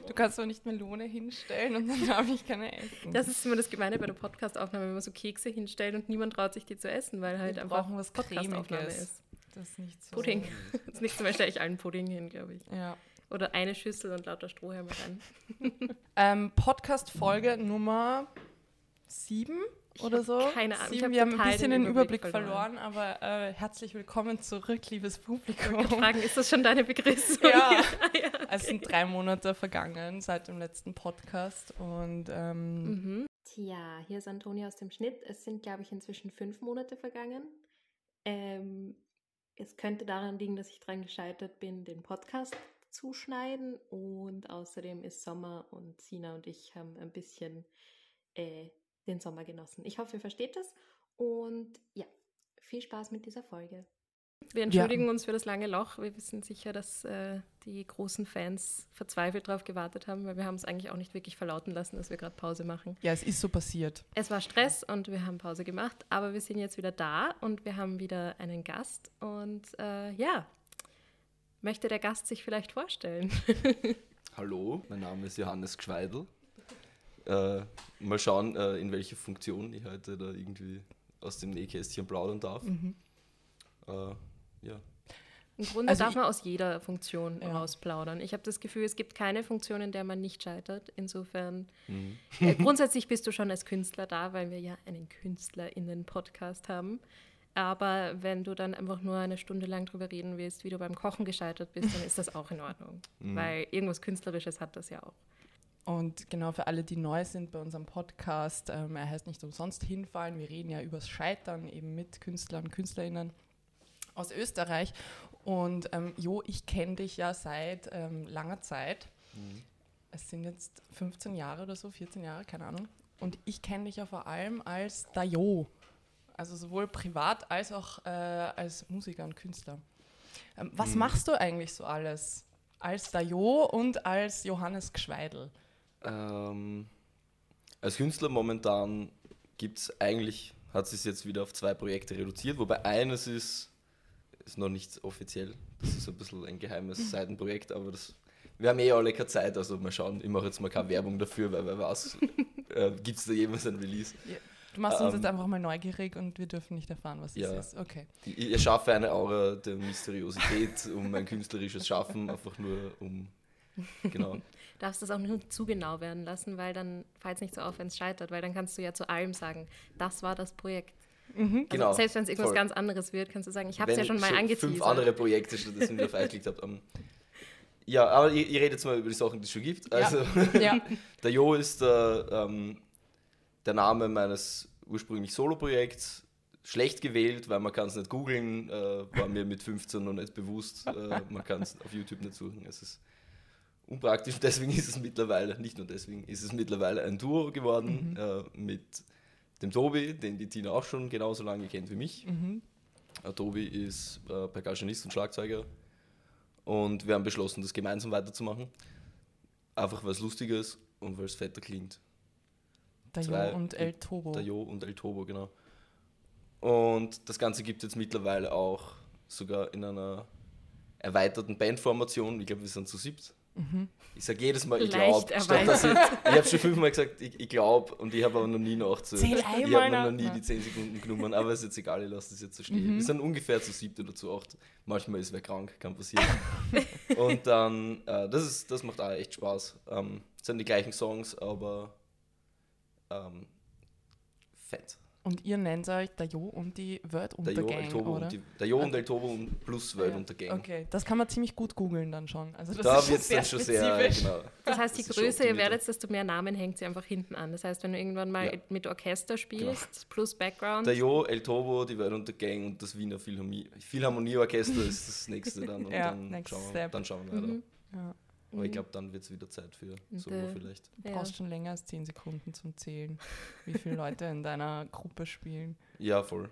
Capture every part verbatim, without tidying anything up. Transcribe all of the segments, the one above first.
Du kannst doch nicht Melone hinstellen und dann darf ich keine essen. Das ist immer das Gemeine bei der Podcast-Aufnahme, wenn man so Kekse hinstellt und niemand traut sich die zu essen, weil halt Wir einfach brauchen was Podcast-Aufnahme Cremiges. ist. Das ist nicht so. Pudding. Das nächste Mal stelle ich allen Pudding hin, glaube ich. Ja. Oder eine Schüssel und lauter Strohhalme rein. Ähm, Podcast-Folge Nummer sieben oder so. Keine Ahnung. Sieben. Ich hab Wir haben ein total bisschen den den Überblick Überblick verloren, aber äh, herzlich willkommen zurück, liebes Publikum. Ich wollte fragen, ist das schon deine Begrüßung? Ja, ja okay. Es sind drei Monate vergangen seit dem letzten Podcast und ähm, Mhm. Tja, hier ist Antonia aus dem Schnitt. Es sind, glaube ich, inzwischen fünf Monate vergangen. Ähm, es könnte daran liegen, dass ich daran gescheitert bin, den Podcast zu schneiden. Und außerdem ist Sommer und Sina und ich haben ein bisschen äh, den Sommer genossen. Ich hoffe, ihr versteht das. Und ja, viel Spaß mit dieser Folge. Wir entschuldigen ja. uns für das lange Loch. Wir wissen sicher, dass äh, die großen Fans verzweifelt darauf gewartet haben, weil wir haben es eigentlich auch nicht wirklich verlauten lassen, dass wir gerade Pause machen. Ja, es ist so passiert. Es war Stress und wir haben Pause gemacht, aber wir sind jetzt wieder da und wir haben wieder einen Gast. Und äh, ja, möchte der Gast sich vielleicht vorstellen? Hallo, mein Name ist Johannes Gschweidl. Äh, mal schauen, äh, in welche Funktion ich heute da irgendwie aus dem Nähkästchen plaudern darf. Mhm. Äh, ja. Im Grunde also darf ich, man aus jeder Funktion ja. rausplaudern. Ich habe das Gefühl, es gibt keine Funktion, in der man nicht scheitert. Insofern, mhm. äh, grundsätzlich bist du schon als Künstler da, weil wir ja einen KünstlerInnen-Podcast haben. Aber wenn du dann einfach nur eine Stunde lang drüber reden willst, wie du beim Kochen gescheitert bist, dann ist das auch in Ordnung. Mhm. Weil irgendwas Künstlerisches hat das ja auch. Und genau für alle, die neu sind bei unserem Podcast, ähm, er heißt nicht umsonst Hinfallen. Wir reden ja übers Scheitern eben mit Künstlern und KünstlerInnen aus Österreich. Und ähm, Jo, ich kenne dich ja seit ähm, langer Zeit. Mhm. Es sind jetzt fünfzehn Jahre oder so, vierzehn Jahre, keine Ahnung. Und ich kenne dich ja vor allem als der Jo. Also sowohl privat als auch äh, als Musiker und Künstler. Ähm, was mhm. machst du eigentlich so alles als der Jo und als Johannes Gschweidl? Ähm, als Künstler momentan gibt es eigentlich, hat es sich jetzt wieder auf zwei Projekte reduziert, wobei eines ist, ist noch nicht offiziell, das ist ein bisschen ein geheimes Seitenprojekt, aber das, wir haben eh alle keine Zeit, also mal schauen, ich mache jetzt mal keine Werbung dafür, weil wer weiß, äh, gibt es da jemals ein Release. Ja, du machst uns ähm, jetzt einfach mal neugierig und wir dürfen nicht erfahren, was ja, es ist. Okay. Ich, ich erschaffe eine Aura der Mysteriosität um mein künstlerisches Schaffen, einfach nur um, genau. Du darfst das auch nicht zu genau werden lassen, weil dann fällt es nicht so auf, wenn es scheitert, weil dann kannst du ja zu allem sagen, das war das Projekt. Mhm. Also Genau, selbst wenn es irgendwas voll. ganz anderes wird, kannst du sagen, ich habe es Wenn ja schon mal schon angeteasert. fünf andere Projekte, das sind wir auf eingeklickt habt. Um, ja, aber ich, ich rede jetzt mal über die Sachen, die es schon gibt. Also, Ja. Ja. Der Jo ist der, ähm, der Name meines ursprünglich Solo-Projekts. Schlecht gewählt, weil man kann es nicht googeln, äh, war mir mit fünfzehn noch nicht bewusst. Äh, man kann es auf YouTube nicht suchen. Es ist unpraktisch, deswegen ist es mittlerweile, nicht nur deswegen, ist es mittlerweile ein Duo geworden mhm. äh, mit dem Tobi, den die Tina auch schon genauso lange kennt wie mich. Mhm. Äh, Tobi ist äh, Percussionist und Schlagzeuger und wir haben beschlossen, das gemeinsam weiterzumachen. Einfach weil es lustig ist und weil es fetter klingt. Der Zwei, Jo und El Tobo. Der Jo und El Tobo, genau. Und das Ganze gibt es jetzt mittlerweile auch sogar in einer erweiterten Bandformation. Ich glaube, wir sind zu siebt. Mhm. Ich sage jedes Mal, ich glaube. Ich, ich habe schon fünfmal gesagt, ich, ich glaube, und ich habe aber noch nie nachzählt. Ich habe noch nie die zehn Sekunden genommen, aber es ist jetzt egal, ich lasse das jetzt so stehen. Mhm. Wir sind ungefähr zu siebt oder zu acht. Manchmal ist wer krank, kann passieren. Und dann, äh, das, ist, das macht auch echt Spaß. Ähm, es sind die gleichen Songs, aber ähm, fett. Und ihr nennt euch der Jo und die Word und der Gang, oder? Und die, der Jo und El Tobo und plus Word ja. und der Gang. Okay, das kann man ziemlich gut googeln dann schon. Also das da wird es dann schon sehr, genau. Das heißt, je größer ihr werdet, desto mehr Namen hängt sie einfach hinten an. Das heißt, wenn du irgendwann mal ja. mit Orchester spielst, genau. plus Background. Der Jo, El Tobo, die Word und der Gang und das Wiener Philharmonie. Philharmonieorchester ist das nächste dann. Und ja, dann, schauen wir, dann schauen wir weiter. Mhm. Ja. Aber ich glaube, dann wird es wieder Zeit für Solo vielleicht. Du brauchst ja. schon länger als zehn Sekunden zum Zählen, wie viele Leute in deiner Gruppe spielen. Ja, voll.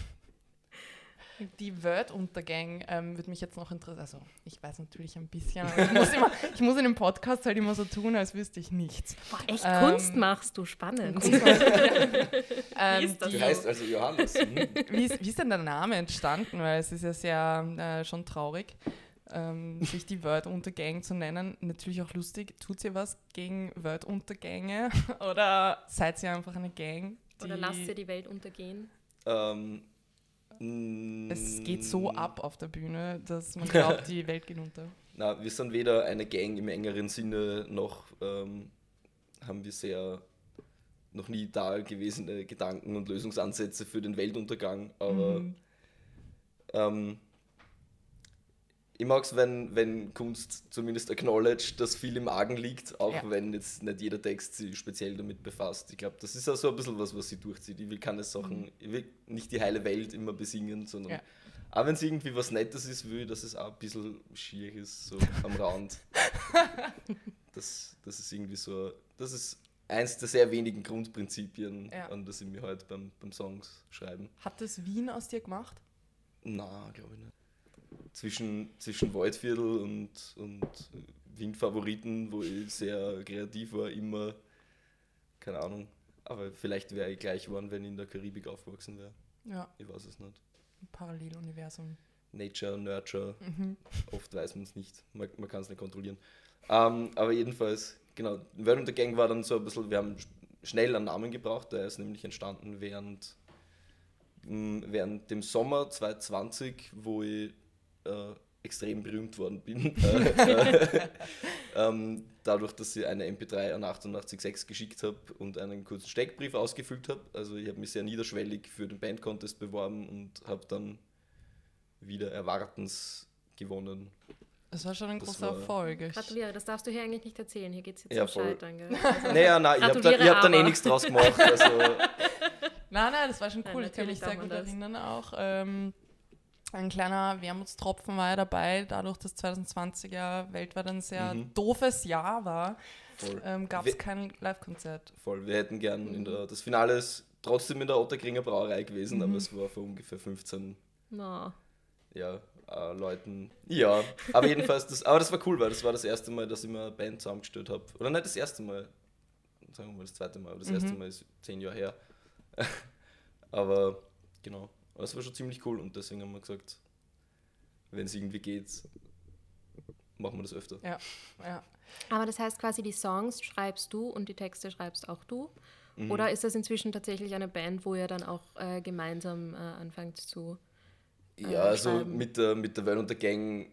Die Word und der Gang ähm, würde mich jetzt noch interessieren. Also, ich weiß natürlich ein bisschen, aber ich muss, immer, ich muss in dem Podcast halt immer so tun, als wüsste ich nichts. Boah, echt ähm, Kunst machst du, spannend. ähm, wie ist das? Du heißt also Johannes. Hm? Wie, ist, wie ist denn der Name entstanden? Weil es ist ja sehr äh, schon traurig. ähm, sich die Weltuntergang zu nennen. Natürlich auch lustig. Tut ihr was gegen Weltuntergänge oder seid ihr einfach eine Gang? Oder lasst ihr die Welt untergehen? Ähm, es geht so ab auf der Bühne, dass man glaubt, die Welt geht unter. Na, wir sind weder eine Gang im engeren Sinne, noch ähm, haben wir sehr noch nie da gewesene Gedanken und Lösungsansätze für den Weltuntergang. Aber mhm. ähm, ich mag es, wenn, wenn Kunst zumindest acknowledged, dass viel im Argen liegt, auch ja. wenn jetzt nicht jeder Text sich speziell damit befasst. Ich glaube, das ist auch so ein bisschen was, was sie durchzieht. Ich will keine Sachen, mhm. ich will nicht die heile Welt immer besingen, sondern ja. auch wenn es irgendwie was Nettes ist, will ich, dass es auch ein bisschen schier ist, so am Rand. Das, das ist irgendwie so, das ist eins der sehr wenigen Grundprinzipien, ja. an das ich mir halt beim, beim Songs schreiben. Hat das Wien aus dir gemacht? Na, glaube ich nicht. Zwischen, zwischen Waldviertel und, und Wien-Favoriten, wo ich sehr kreativ war, immer, keine Ahnung, aber vielleicht wäre ich gleich geworden, wenn ich in der Karibik aufgewachsen wäre. Ja. Ich weiß es nicht. Ein Paralleluniversum. Nature, Nurture, mhm. oft weiß man es nicht, man, man kann es nicht kontrollieren. Ähm, aber jedenfalls, genau, Weltuntergang war dann so ein bisschen, wir haben schnell einen Namen gebraucht, der ist nämlich entstanden während, mh, während dem Sommer zwanzig zwanzig, wo ich äh, extrem berühmt worden bin. äh, ähm, dadurch, dass ich eine M P drei an achtundachtzig Komma sechs geschickt habe und einen kurzen Steckbrief ausgefüllt habe. Also ich habe mich sehr niederschwellig für den Band-Contest beworben und habe dann wieder erwartens gewonnen. Das war schon ein das großer Erfolg. Gratuliere, das darfst du hier eigentlich nicht erzählen. Hier geht es jetzt ja, um voll. Scheitern. Gell? Also naja, nein, ich habe da, hab dann eh nichts draus gemacht. Also. Nein, nein, das war schon cool. Nein, ich kann mich sehr gut das. erinnern auch. Ähm, ein kleiner Wermutstropfen war ja dabei, dadurch, dass zwanzig zwanzig ja weltweit ein sehr mhm. doofes Jahr war, ähm, gab es kein Live-Konzert. Voll, wir hätten gern, mhm. in der, das Finale ist trotzdem in der Otterkringer Brauerei gewesen, mhm. aber es war für ungefähr fünfzehn no. ja, äh, Leuten. Ja, aber jedenfalls, das, aber das war cool, weil das war das erste Mal, dass ich mir eine Band zusammengestellt habe. Oder nicht das erste Mal, sagen wir mal das zweite Mal, aber das mhm. erste Mal ist zehn Jahre her. Aber genau. Aber das war schon ziemlich cool und deswegen haben wir gesagt, wenn es irgendwie geht, machen wir das öfter. Ja, ja. Aber das heißt quasi, die Songs schreibst du und die Texte schreibst auch du? Mhm. Oder ist das inzwischen tatsächlich eine Band, wo ihr dann auch äh, gemeinsam äh, anfangt zu äh, Ja, also schreiben? mit der, mit der Weltuntergang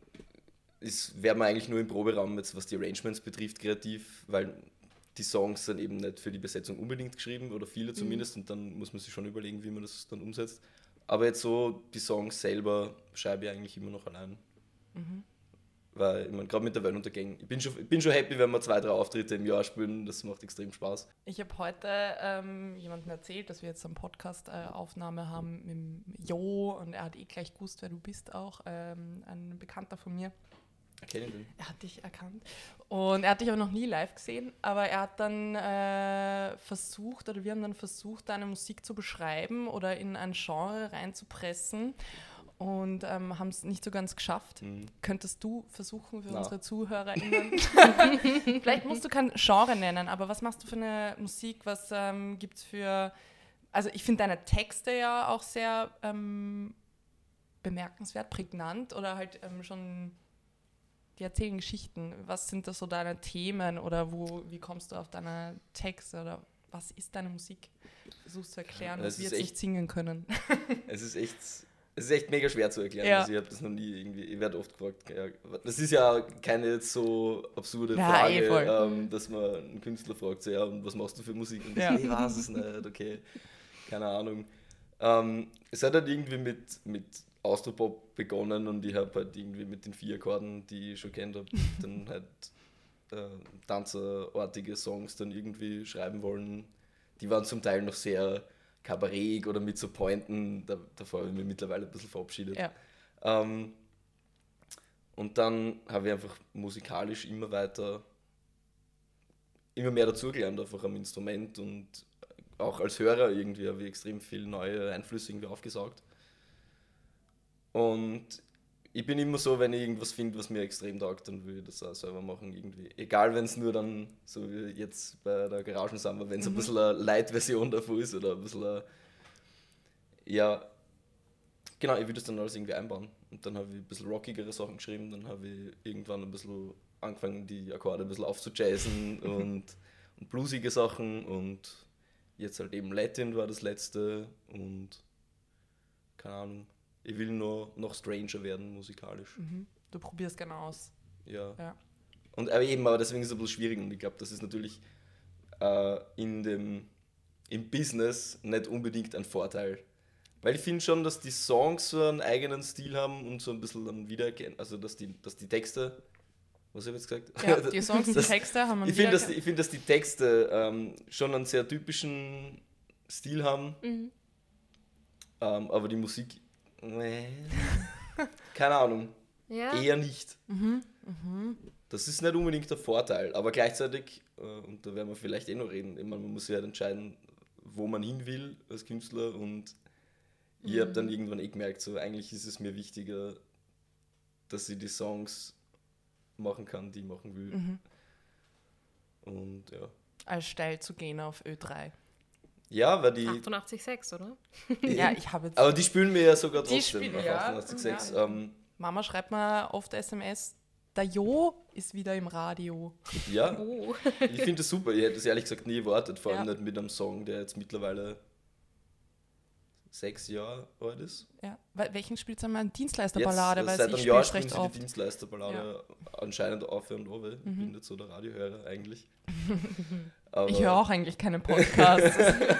wären wir eigentlich nur im Proberaum, jetzt, was die Arrangements betrifft, kreativ, weil die Songs sind eben nicht für die Besetzung unbedingt geschrieben, oder viele zumindest, mhm. und dann muss man sich schon überlegen, wie man das dann umsetzt. Aber jetzt so, die Songs selber schreibe ich eigentlich immer noch allein. Mhm. Weil, ich meine, gerade mit der Weltuntergang, ich bin schon, ich bin schon happy, wenn wir zwei, drei Auftritte im Jahr spielen, das macht extrem Spaß. Ich habe heute ähm, jemandem erzählt, dass wir jetzt eine Podcast-Aufnahme haben mit dem Jo, und er hat eh gleich gewusst, wer du bist auch, ähm, ein Bekannter von mir. Erkenne ich den? Er hat dich erkannt. Und er hat dich aber noch nie live gesehen, aber er hat dann äh, versucht, oder wir haben dann versucht, deine Musik zu beschreiben oder in ein Genre reinzupressen und ähm, haben es nicht so ganz geschafft. Mhm. Könntest du versuchen für Na. unsere ZuhörerInnen? Vielleicht musst du kein Genre nennen, aber was machst du für eine Musik? Was ähm, gibt es für... Also ich finde deine Texte ja auch sehr ähm, bemerkenswert, prägnant oder halt ähm, schon... Die erzählen Geschichten. Was sind das so deine Themen oder wo, wie kommst du auf deine Texte oder was ist deine Musik? Versuchst zu erklären, was wir jetzt echt, nicht singen können. Es ist echt, es ist echt mega schwer zu erklären. Ja. Also ich habe das noch nie irgendwie, ich werde oft gefragt, ja, das ist ja keine jetzt so absurde ja, Frage, eh ähm, dass man einen Künstler fragt, so, ja, und was machst du für Musik? Und ja. ich weiß es nicht, okay, keine Ahnung. Ähm, es hat halt irgendwie mit, mit Austropop begonnen und ich habe halt irgendwie mit den vier Akkorden, die ich schon kennt habe, dann halt äh, tanzerartige Songs dann irgendwie schreiben wollen. Die waren zum Teil noch sehr kabarettig oder mit so Pointen, da, davor habe ich mich mittlerweile ein bisschen verabschiedet. Ja. Ähm, und dann habe ich einfach musikalisch immer weiter, immer mehr dazugelernt, einfach am Instrument, und auch als Hörer irgendwie habe ich extrem viel neue Einflüsse irgendwie aufgesaugt. Und ich bin immer so, wenn ich irgendwas finde, was mir extrem taugt, dann will ich das auch selber machen irgendwie. Egal, wenn es nur dann, so wie jetzt bei der Garagensamba, wenn es mhm. ein bisschen eine Light-Version davon ist oder ein bisschen eine, ja, genau, ich will das dann alles irgendwie einbauen. und dann habe ich ein bisschen rockigere Sachen geschrieben, dann habe ich irgendwann ein bisschen angefangen, die Akkorde ein bisschen aufzujazzen und, und bluesige Sachen und jetzt halt eben Latin war das letzte und keine Ahnung, ich will nur noch stranger werden musikalisch. Mhm. Du probierst gerne aus. Ja. Ja. Und aber eben, aber deswegen ist es ein bisschen schwierig und ich glaube, das ist natürlich äh, in dem, im Business nicht unbedingt ein Vorteil. Weil ich finde schon, dass die Songs so einen eigenen Stil haben und so ein bisschen dann wiedererkennen, also dass die, dass die Texte, was habe ich jetzt gesagt? Ja, die Songs und die das, Texte haben einen ich finde, dass, wiedererken- die- ich find, dass die Texte ähm, schon einen sehr typischen Stil haben, Mhm. ähm, aber die Musik, nee, keine Ahnung, Ja. eher nicht. Mhm. Mhm. Das ist nicht unbedingt der Vorteil, aber gleichzeitig, äh, und da werden wir vielleicht eh noch reden, ich meine, man muss ja halt entscheiden, wo man hin will als Künstler und ich habe dann irgendwann eh gemerkt, so eigentlich ist es mir wichtiger, dass ich die Songs machen kann, die ich machen will. Mhm. Und ja. Als steil zu gehen auf Ö drei. Ja, weil die. achtundachtzig Komma sechs, oder? Ja, ich habe jetzt... Aber die spielen mir ja sogar Die trotzdem spielen- auf ja, achtundachtzig Komma sechs. ja. Ähm, Mama schreibt mir oft S M S, der Jo ist wieder im Radio. ja, Oh. ich finde das super. Ich hätte das ehrlich gesagt nie erwartet, vor allem Ja. nicht mit einem Song, der jetzt mittlerweile sechs Jahre alt ist. Ja. Wel- Welchen spielt ihr mal? Eine Dienstleisterballade, Jetzt, äh, weil seit ich einem Jahr spiele spielen recht sie die oft. Dienstleisterballade anscheinend auf und auf. Ich Mhm. bin nicht so der Radiohörer eigentlich. Aber Ich höre auch eigentlich keinen Podcast.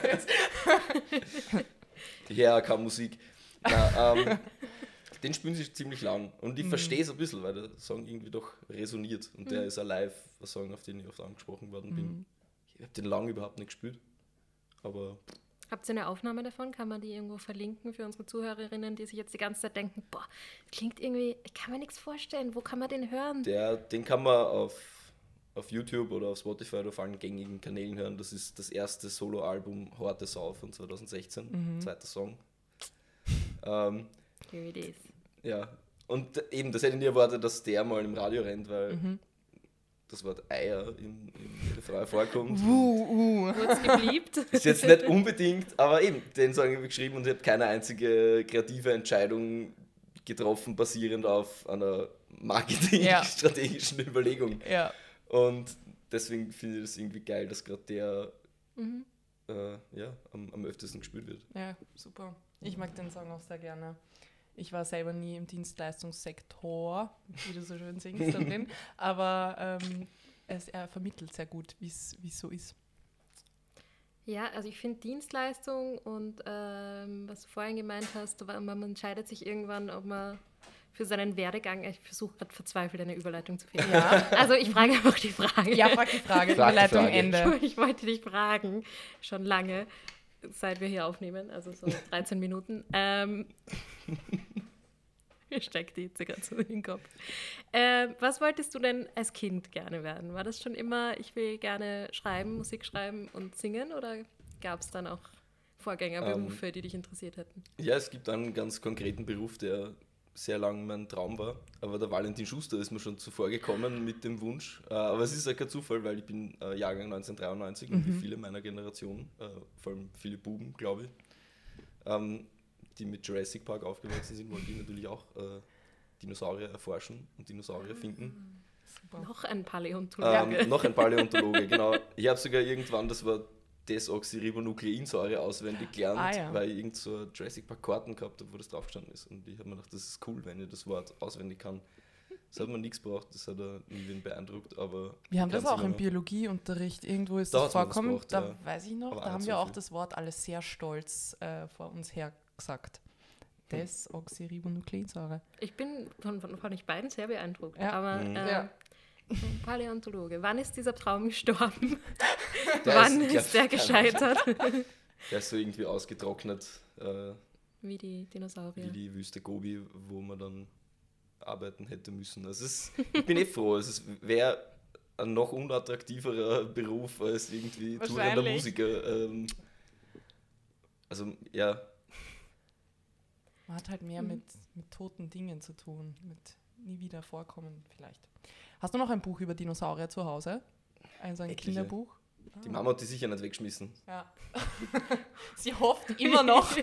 ja, keine Musik. Na, ähm, den spielen sie ziemlich lang. Und ich Mhm. verstehe es ein bisschen, weil der Song irgendwie doch resoniert. Und der ist ein Live-Song, auf den ich oft angesprochen worden bin. Mhm. Ich habe den lang überhaupt nicht gespielt. Aber Habt ihr eine Aufnahme davon? Kann man die irgendwo verlinken für unsere Zuhörerinnen, die sich jetzt die ganze Zeit denken, boah, klingt irgendwie, ich kann mir nichts vorstellen, wo kann man den hören? der, den kann man auf, auf YouTube oder auf Spotify oder auf allen gängigen Kanälen hören. Das ist das erste Soloalbum Horte Sau von zwanzig sechzehn, Mhm. zweiter Song. Ähm, Here it is. ja, und eben, das hätte ich nie erwartet, dass der mal im Radio rennt, weil Mhm. das Wort Eier im, im Refrain vorkommt. Uh, uh. Wurde es gebliebt? Ist jetzt nicht unbedingt, aber eben, den Song habe ich geschrieben und ich habe keine einzige kreative Entscheidung getroffen, basierend auf einer marketingstrategischen Überlegung. Ja. Und deswegen finde ich das irgendwie geil, dass gerade der Mhm. äh, ja, am, am öftesten gespielt wird. Ja, super. Ich mag den Song auch sehr gerne. Ich war selber nie im Dienstleistungssektor, wie du so schön singst, da drin, aber ähm, es, er vermittelt sehr gut, wie es so ist. Ja, also ich finde Dienstleistung und ähm, was du vorhin gemeint hast, aber man entscheidet sich irgendwann, ob man für seinen Werdegang, ich versuche gerade verzweifelt eine Überleitung zu finden. Ja, Also ich frage einfach die Frage. ja frag die Frage, Frag die Überleitung Frage. Ende. Ich wollte dich fragen, schon lange, seit wir hier aufnehmen, also so dreizehn Minuten. Ähm, mir steckt die Hitze gerade so in den Kopf. Ähm, was wolltest du denn als Kind gerne werden? War das schon immer, ich will gerne schreiben, Musik schreiben und singen oder gab es dann auch Vorgängerberufe, Ähm, die dich interessiert hätten? Ja, es gibt einen ganz konkreten Beruf, der sehr lang mein Traum war, aber der Valentin Schuster ist mir schon zuvor gekommen mit dem Wunsch. Äh, aber es ist ja kein Zufall, weil ich bin äh, Jahrgang neunzehnhundertdreiundneunzig und wie viele meiner Generation, äh, vor allem viele Buben, glaube ich, ähm, die mit Jurassic Park aufgewachsen sind, wollen die natürlich auch äh, Dinosaurier erforschen und Dinosaurier finden. Super. Noch ein Paläontologe. Ähm, noch ein Paläontologe, genau. Ich habe sogar irgendwann das Wort Desoxyribonukleinsäure auswendig gelernt, Ah, ja. weil ich irgend so eine Jurassic Park Karten gehabt habe, wo das draufgestanden ist. Und ich habe mir gedacht, das ist cool, wenn ich das Wort auswendig kann. Das hat mir nichts gebraucht, das hat er nie beeindruckt, aber... Wir haben ich das kann's auch immer im noch. Biologieunterricht, irgendwo ist Da das hat's mir was vorkommen, gebracht, da ja. weiß ich noch, Aber da auch haben nicht wir so auch viel. das Wort alles sehr stolz äh, vor uns her gesagt. Hm. Desoxyribonukleinsäure. Ich bin von, von, von euch beiden sehr beeindruckt. Ja. Aber Mhm. äh, Ja. Paläontologe, wann ist dieser Traum gestorben? Der wann ist- ist, ja, der keine gescheitert? Der ist so irgendwie ausgetrocknet, äh, Wie die Dinosaurier. wie die Wüste Gobi, wo man dann arbeiten hätte müssen. Also es ist, ich bin eh froh, es wäre ein noch unattraktiverer Beruf als irgendwie tourender Wahrscheinlich. Musiker. Ähm, also ja, Man hat halt Mhm. mehr mit, mit toten Dingen zu tun, mit nie wieder vorkommen vielleicht. Hast du noch ein Buch über Dinosaurier zu Hause? Ein so ein Etliche. Kinderbuch? die Mama hat die sicher nicht weggeschmissen. Ja. Sie hofft immer noch.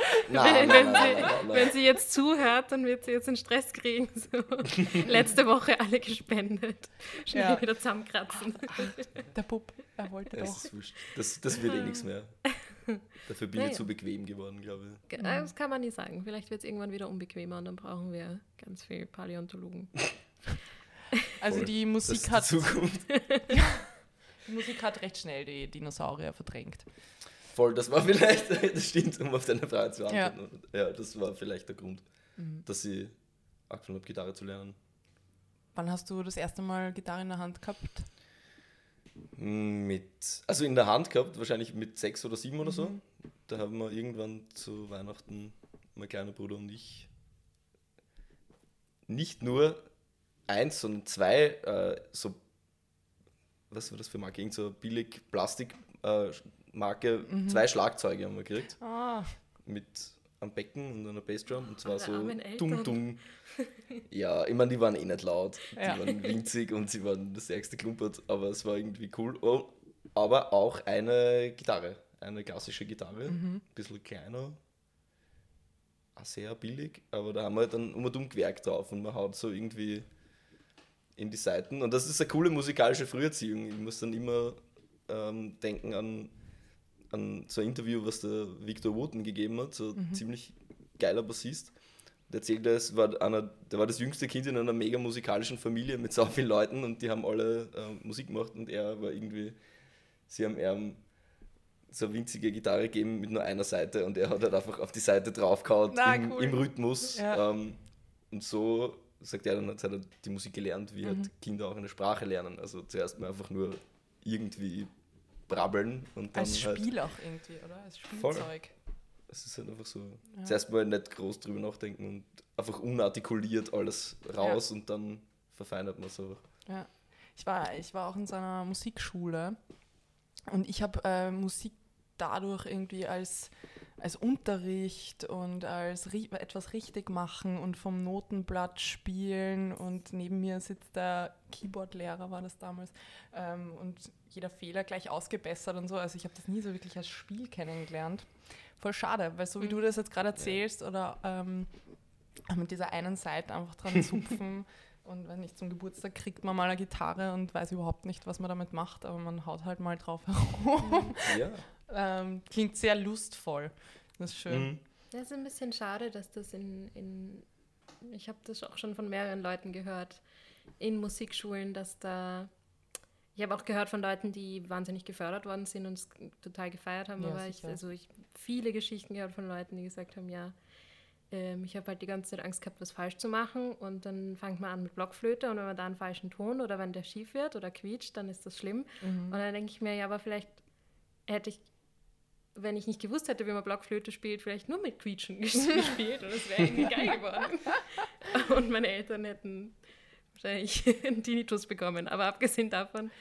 Nein, wenn, nein, wenn, nein, sie, nein, nein, nein. wenn sie jetzt zuhört, dann wird sie jetzt einen Stress kriegen. So. Letzte Woche alle gespendet. Schnell Ja. wieder zusammenkratzen. Der Bub, er wollte Das doch. ist wurscht. Das, das wird eh nichts mehr. Dafür bin Naja. ich zu bequem geworden, glaube ich. Ge- Das kann man nie sagen. Vielleicht wird es irgendwann wieder unbequemer und dann brauchen wir ganz viel Paläontologen. Also Voll. die Das Musik ist die hat, Zukunft. die Musik hat recht schnell die Dinosaurier verdrängt. Voll, das war vielleicht, das stimmt, um auf deine Frage zu antworten. Ja, ja das war vielleicht der Grund, Mhm. dass ich angefangen habe, Gitarre zu lernen. Wann hast du das erste Mal Gitarre in der Hand gehabt? Mit, also in der Hand gehabt, wahrscheinlich mit sechs oder sieben oder so. Mhm. Da haben wir irgendwann zu Weihnachten, mein kleiner Bruder und ich, nicht nur eins, sondern zwei, äh, so, was war das für Marke? Irgend so billig Plastik-Marke, äh, Marke, Mhm. zwei Schlagzeuge haben wir gekriegt. Ah, Mit am Becken und einer Bassdrum. Und zwar Eure so armen Eltern. dumm-dumm. Ja, ich meine, die waren eh nicht laut. Ja. Die waren winzig und sie waren das ärgste Klumpert, aber es war irgendwie cool. Oh, aber auch eine Gitarre, eine klassische Gitarre, ein mhm. bisschen kleiner, auch sehr billig, aber da haben wir halt dann um und um Gewerk drauf und man haut so irgendwie in die Seiten. Und das ist eine coole musikalische Früherziehung. Ich muss dann immer ähm, denken an, an so ein Interview, was der Victor Wooten gegeben hat, so Mhm. ziemlich geiler Bassist. Der erzählt, er es war einer, der war das jüngste Kind in einer mega musikalischen Familie mit so vielen Leuten und die haben alle äh, Musik gemacht und er war irgendwie, sie haben ihm so eine winzige Gitarre gegeben mit nur einer Seite und er hat halt einfach auf die Seite draufgehauen Na, im, cool. im Rhythmus. Ja. Ähm, und so, sagt er, dann hat er die Musik gelernt, wie Mhm. halt Kinder auch eine Sprache lernen. Also zuerst mal einfach nur irgendwie brabbeln und dann Als halt. Spiel auch irgendwie, oder? Als Voll. Spielzeug. Es ist halt einfach so, Ja. zuerst mal nicht groß drüber nachdenken und einfach unartikuliert alles raus und dann verfeinert man so. Ja. Ich war, ich war auch in so einer Musikschule und ich habe äh, Musik dadurch irgendwie als, als Unterricht und als ri- etwas richtig machen und vom Notenblatt spielen und neben mir sitzt der Keyboardlehrer, war das damals, ähm, und jeder Fehler gleich ausgebessert und so. Also ich habe das nie so wirklich als Spiel kennengelernt. Voll schade, weil so wie Mhm. du das jetzt gerade erzählst oder ähm, mit dieser einen Seite einfach dran zupfen und wenn nicht, zum Geburtstag kriegt man mal eine Gitarre und weiß überhaupt nicht, was man damit macht, aber man haut halt mal drauf herum. Ja. ähm, klingt sehr lustvoll. Das ist schön. Mhm. Das ist ein bisschen schade, dass das in, in ich habe das auch schon von mehreren Leuten gehört, in Musikschulen, dass da, ich habe auch gehört von Leuten, die wahnsinnig gefördert worden sind und es total gefeiert haben, Ja, aber ich, sicher. also ich viele Geschichten gehört von Leuten, die gesagt haben, ja, ähm, ich habe halt die ganze Zeit Angst gehabt, was falsch zu machen und dann fängt man an mit Blockflöte und wenn man da einen falschen Ton oder wenn der schief wird oder quietscht, dann ist das schlimm. Mhm. Und dann denke ich mir, ja, aber vielleicht hätte ich, wenn ich nicht gewusst hätte, wie man Blockflöte spielt, vielleicht nur mit Quietschen gespielt und es wäre irgendwie geil geworden. Und meine Eltern hätten wahrscheinlich einen Tinnitus bekommen. Aber abgesehen davon,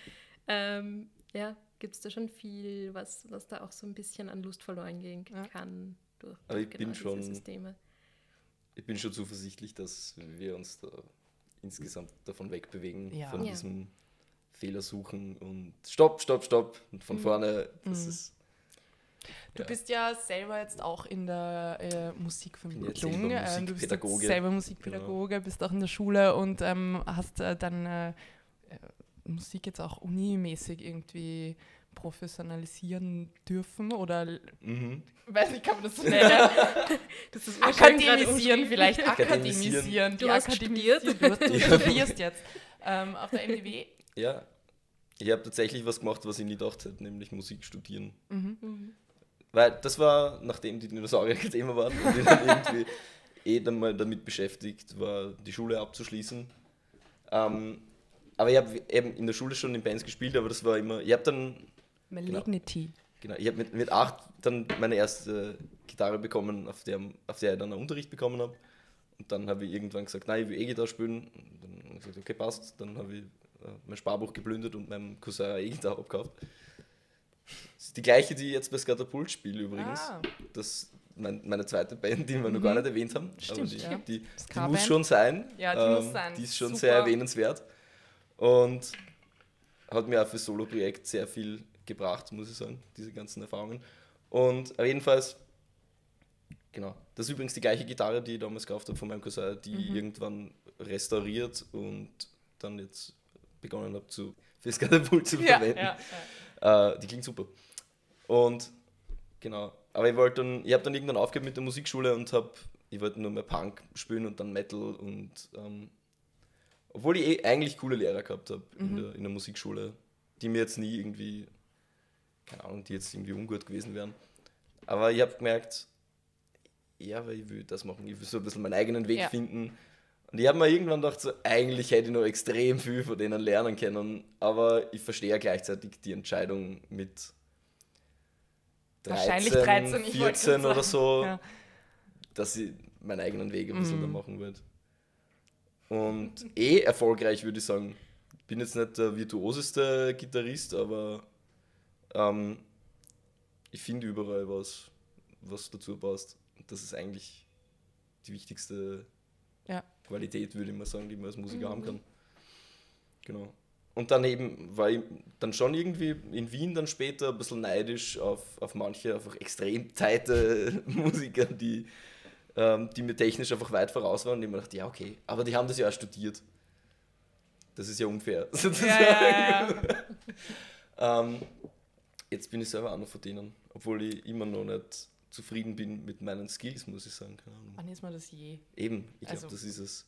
ähm, ja, gibt es da schon viel, was, was da auch so ein bisschen an Lust verloren gehen Ja. kann durch, Aber durch ich bin diese schon- Systeme. Ich bin schon zuversichtlich, dass wir uns da insgesamt davon wegbewegen, Ja. von Ja. diesem Fehlersuchen und Stopp, Stopp, Stopp und von Mhm. vorne. Das Mhm. ist. Du ja. bist ja selber jetzt auch in der äh, Ich bin jetzt Musikvermittlung. selber Ähm, du bist jetzt Musikpädagoge. selber Musikpädagoge, bist auch in der Schule und ähm, hast äh, deine äh, Musik jetzt auch unimäßig irgendwie professionalisieren dürfen oder, Mhm. weiß nicht, kann man das so nennen? Das ist urscheinlich gerade Akademisieren umschrieben. vielleicht, Akademisieren. akademisieren. Du die hast akademisieren. studiert. Du, hast, du Ja. studierst jetzt ähm, auf der M D W. Ja, ich habe tatsächlich was gemacht, was ich nie gedacht hätte, nämlich Musik studieren. Mhm. Mhm. Weil das war, nachdem die Dinosaurier kein Thema waren und ich dann irgendwie eh dann mal damit beschäftigt war, die Schule abzuschließen. Ähm, aber ich habe eben in der Schule schon in Bands gespielt, aber das war immer, ich habe dann, Malignity. genau, ich habe mit, mit acht dann meine erste Gitarre bekommen, auf der, auf der ich dann einen Unterricht bekommen habe. Und dann habe ich irgendwann gesagt, nein, ich will E-Gitarre spielen. Und dann habe ich gesagt, okay, passt. Dann habe ich äh, mein Sparbuch geplündert und meinem Cousin eine E-Gitarre abgekauft. Das ist die gleiche, die ich jetzt bei Skatapult spiele übrigens. Ah, Das mein, meine zweite Band, die wir noch Mhm. gar nicht erwähnt haben. Stimmt, aber die, ja. die, die Ska-Band. muss schon sein. Ja, die Ähm, muss sein. Die ist schon Super. sehr erwähnenswert. Und hat mir auch für das Solo-Projekt sehr viel gebracht, muss ich sagen, diese ganzen Erfahrungen. Und aber jedenfalls genau. Das ist übrigens die gleiche Gitarre, die ich damals gekauft habe von meinem Cousin, die Mhm. ich irgendwann restauriert und dann jetzt begonnen habe, zu, fürs Katapult zu Ja, verwenden. ja, Äh, die klingt super. Und genau. Aber ich wollte dann, ich habe dann irgendwann aufgehört mit der Musikschule und habe, ich wollte nur mehr Punk spielen und dann Metal und ähm, obwohl ich eh eigentlich coole Lehrer gehabt habe in, Mhm. der, in der Musikschule, die mir jetzt nie irgendwie, keine Ahnung, die jetzt irgendwie ungut gewesen wären. Aber ich habe gemerkt, ja, weil ich will das machen, ich will so ein bisschen meinen eigenen Weg Ja. finden. Und ich habe mir irgendwann gedacht, so, eigentlich hätte ich noch extrem viel von denen lernen können, aber ich verstehe ja gleichzeitig die Entscheidung mit Wahrscheinlich dreizehn, dreizehn, ich wollte vierzehn grad oder sagen. so, Ja. dass ich meinen eigenen Weg ein bisschen Mhm. da machen würde. Und eh erfolgreich, würde ich sagen. Bin jetzt nicht der virtuoseste Gitarrist, aber ähm, ich finde überall was, was dazu passt. Und das ist eigentlich die wichtigste Ja. Qualität, würde ich mal sagen, die man als Musiker Mhm. haben kann. Genau. Und dann eben war ich dann schon irgendwie in Wien dann später ein bisschen neidisch auf, auf manche einfach extrem teite Musiker, die, ähm, die mir technisch einfach weit voraus waren und ich mir dachte, ja okay, aber die haben das ja auch studiert. Das ist ja unfair, sozusagen. Ja, ja, ja. Ähm, jetzt bin ich selber einer von denen, obwohl ich immer noch nicht zufrieden bin mit meinen Skills, muss ich sagen. Keine Ahnung. Wann ist man das je? Eben, ich glaube, Also- das ist es.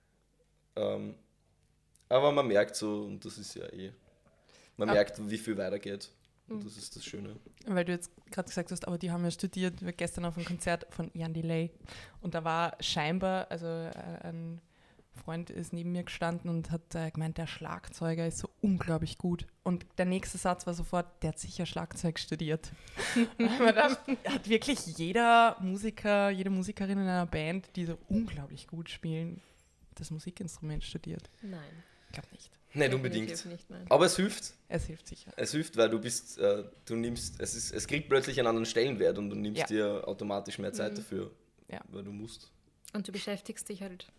Ähm, aber man merkt so, und das ist ja eh, man Ab- merkt, wie viel weitergeht. Und Mhm. das ist das Schöne. Weil du jetzt gerade gesagt hast, aber die haben ja studiert. Wir waren gestern auf einem Konzert von Jan Delay und da war scheinbar, also äh, ein Freund ist neben mir gestanden und hat äh, gemeint, der Schlagzeuger ist so unglaublich gut. Und der nächste Satz war sofort, der hat sicher Schlagzeug studiert. Und ich hab mir gedacht, hat wirklich jeder Musiker, jede Musikerin in einer Band, die so unglaublich gut spielen, das Musikinstrument studiert? Nein. Ich glaube nicht. Nicht definitiv unbedingt. Nicht, nein. Aber es hilft. Es hilft sicher. Es hilft, weil du bist, äh, du nimmst, es, ist, es kriegt plötzlich einen anderen Stellenwert und du nimmst Ja. dir automatisch mehr Zeit Mhm. dafür, Ja. weil du musst. Und du beschäftigst dich halt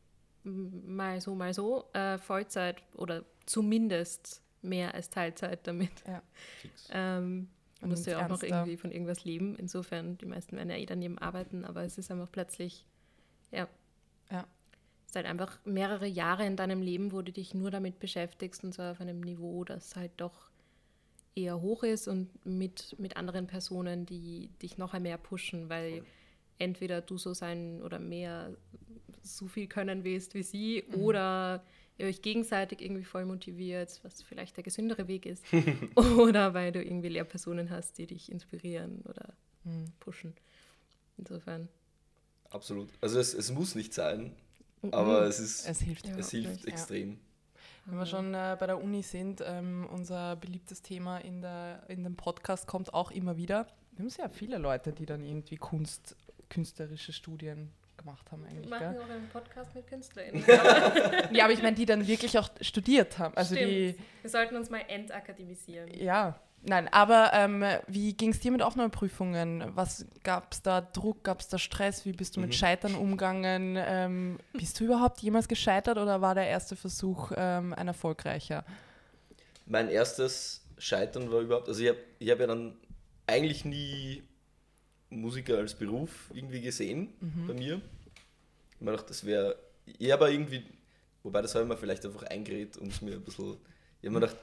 m- mal so, mal so, äh, Vollzeit oder zumindest mehr als Teilzeit damit. Fix. Ähm, du Und musst ja auch noch ernster. irgendwie von irgendwas leben. Insofern, die meisten werden ja eh daneben arbeiten, aber es ist einfach plötzlich, ja. Ja. Es ist halt einfach mehrere Jahre in deinem Leben, wo du dich nur damit beschäftigst und zwar auf einem Niveau, das halt doch eher hoch ist und mit, mit anderen Personen, die dich noch mehr pushen, weil Voll. entweder du so sein oder mehr so viel können willst wie sie Mhm. oder ihr euch gegenseitig irgendwie voll motiviert, was vielleicht der gesündere Weg ist. Oder weil du irgendwie Lehrpersonen hast, die dich inspirieren oder Mhm. pushen. Insofern. Absolut. Also es, es muss nicht sein, aber es ist, Es hilft. Ja. es hilft nicht, ja. extrem. Wenn wir schon äh, bei der Uni sind, ähm, unser beliebtes Thema in, der, in dem Podcast kommt auch immer wieder. Wir haben sehr viele Leute, die dann irgendwie Kunst, künstlerische Studien gemacht haben eigentlich. Gell? auch einen Podcast mit KünstlerInnen. Ja, aber ich meine, die dann wirklich auch studiert haben. Also die, Wir sollten uns mal entakademisieren. ja, nein, aber ähm, wie ging es dir mit Aufnahmeprüfungen? Was gab es da Druck, gab es da Stress? Wie bist du mit Mhm. Scheitern umgegangen? Ähm, bist du überhaupt jemals gescheitert oder war der erste Versuch ähm, ein erfolgreicher? Mein erstes Scheitern war überhaupt, also ich habe ich hab ja dann eigentlich nie Musiker als Beruf irgendwie gesehen bei mir. Ich mir gedacht, das wäre, ich habe irgendwie, wobei das habe ich mir vielleicht einfach eingeredet, um es mir ein bisschen, ich habe mir gedacht,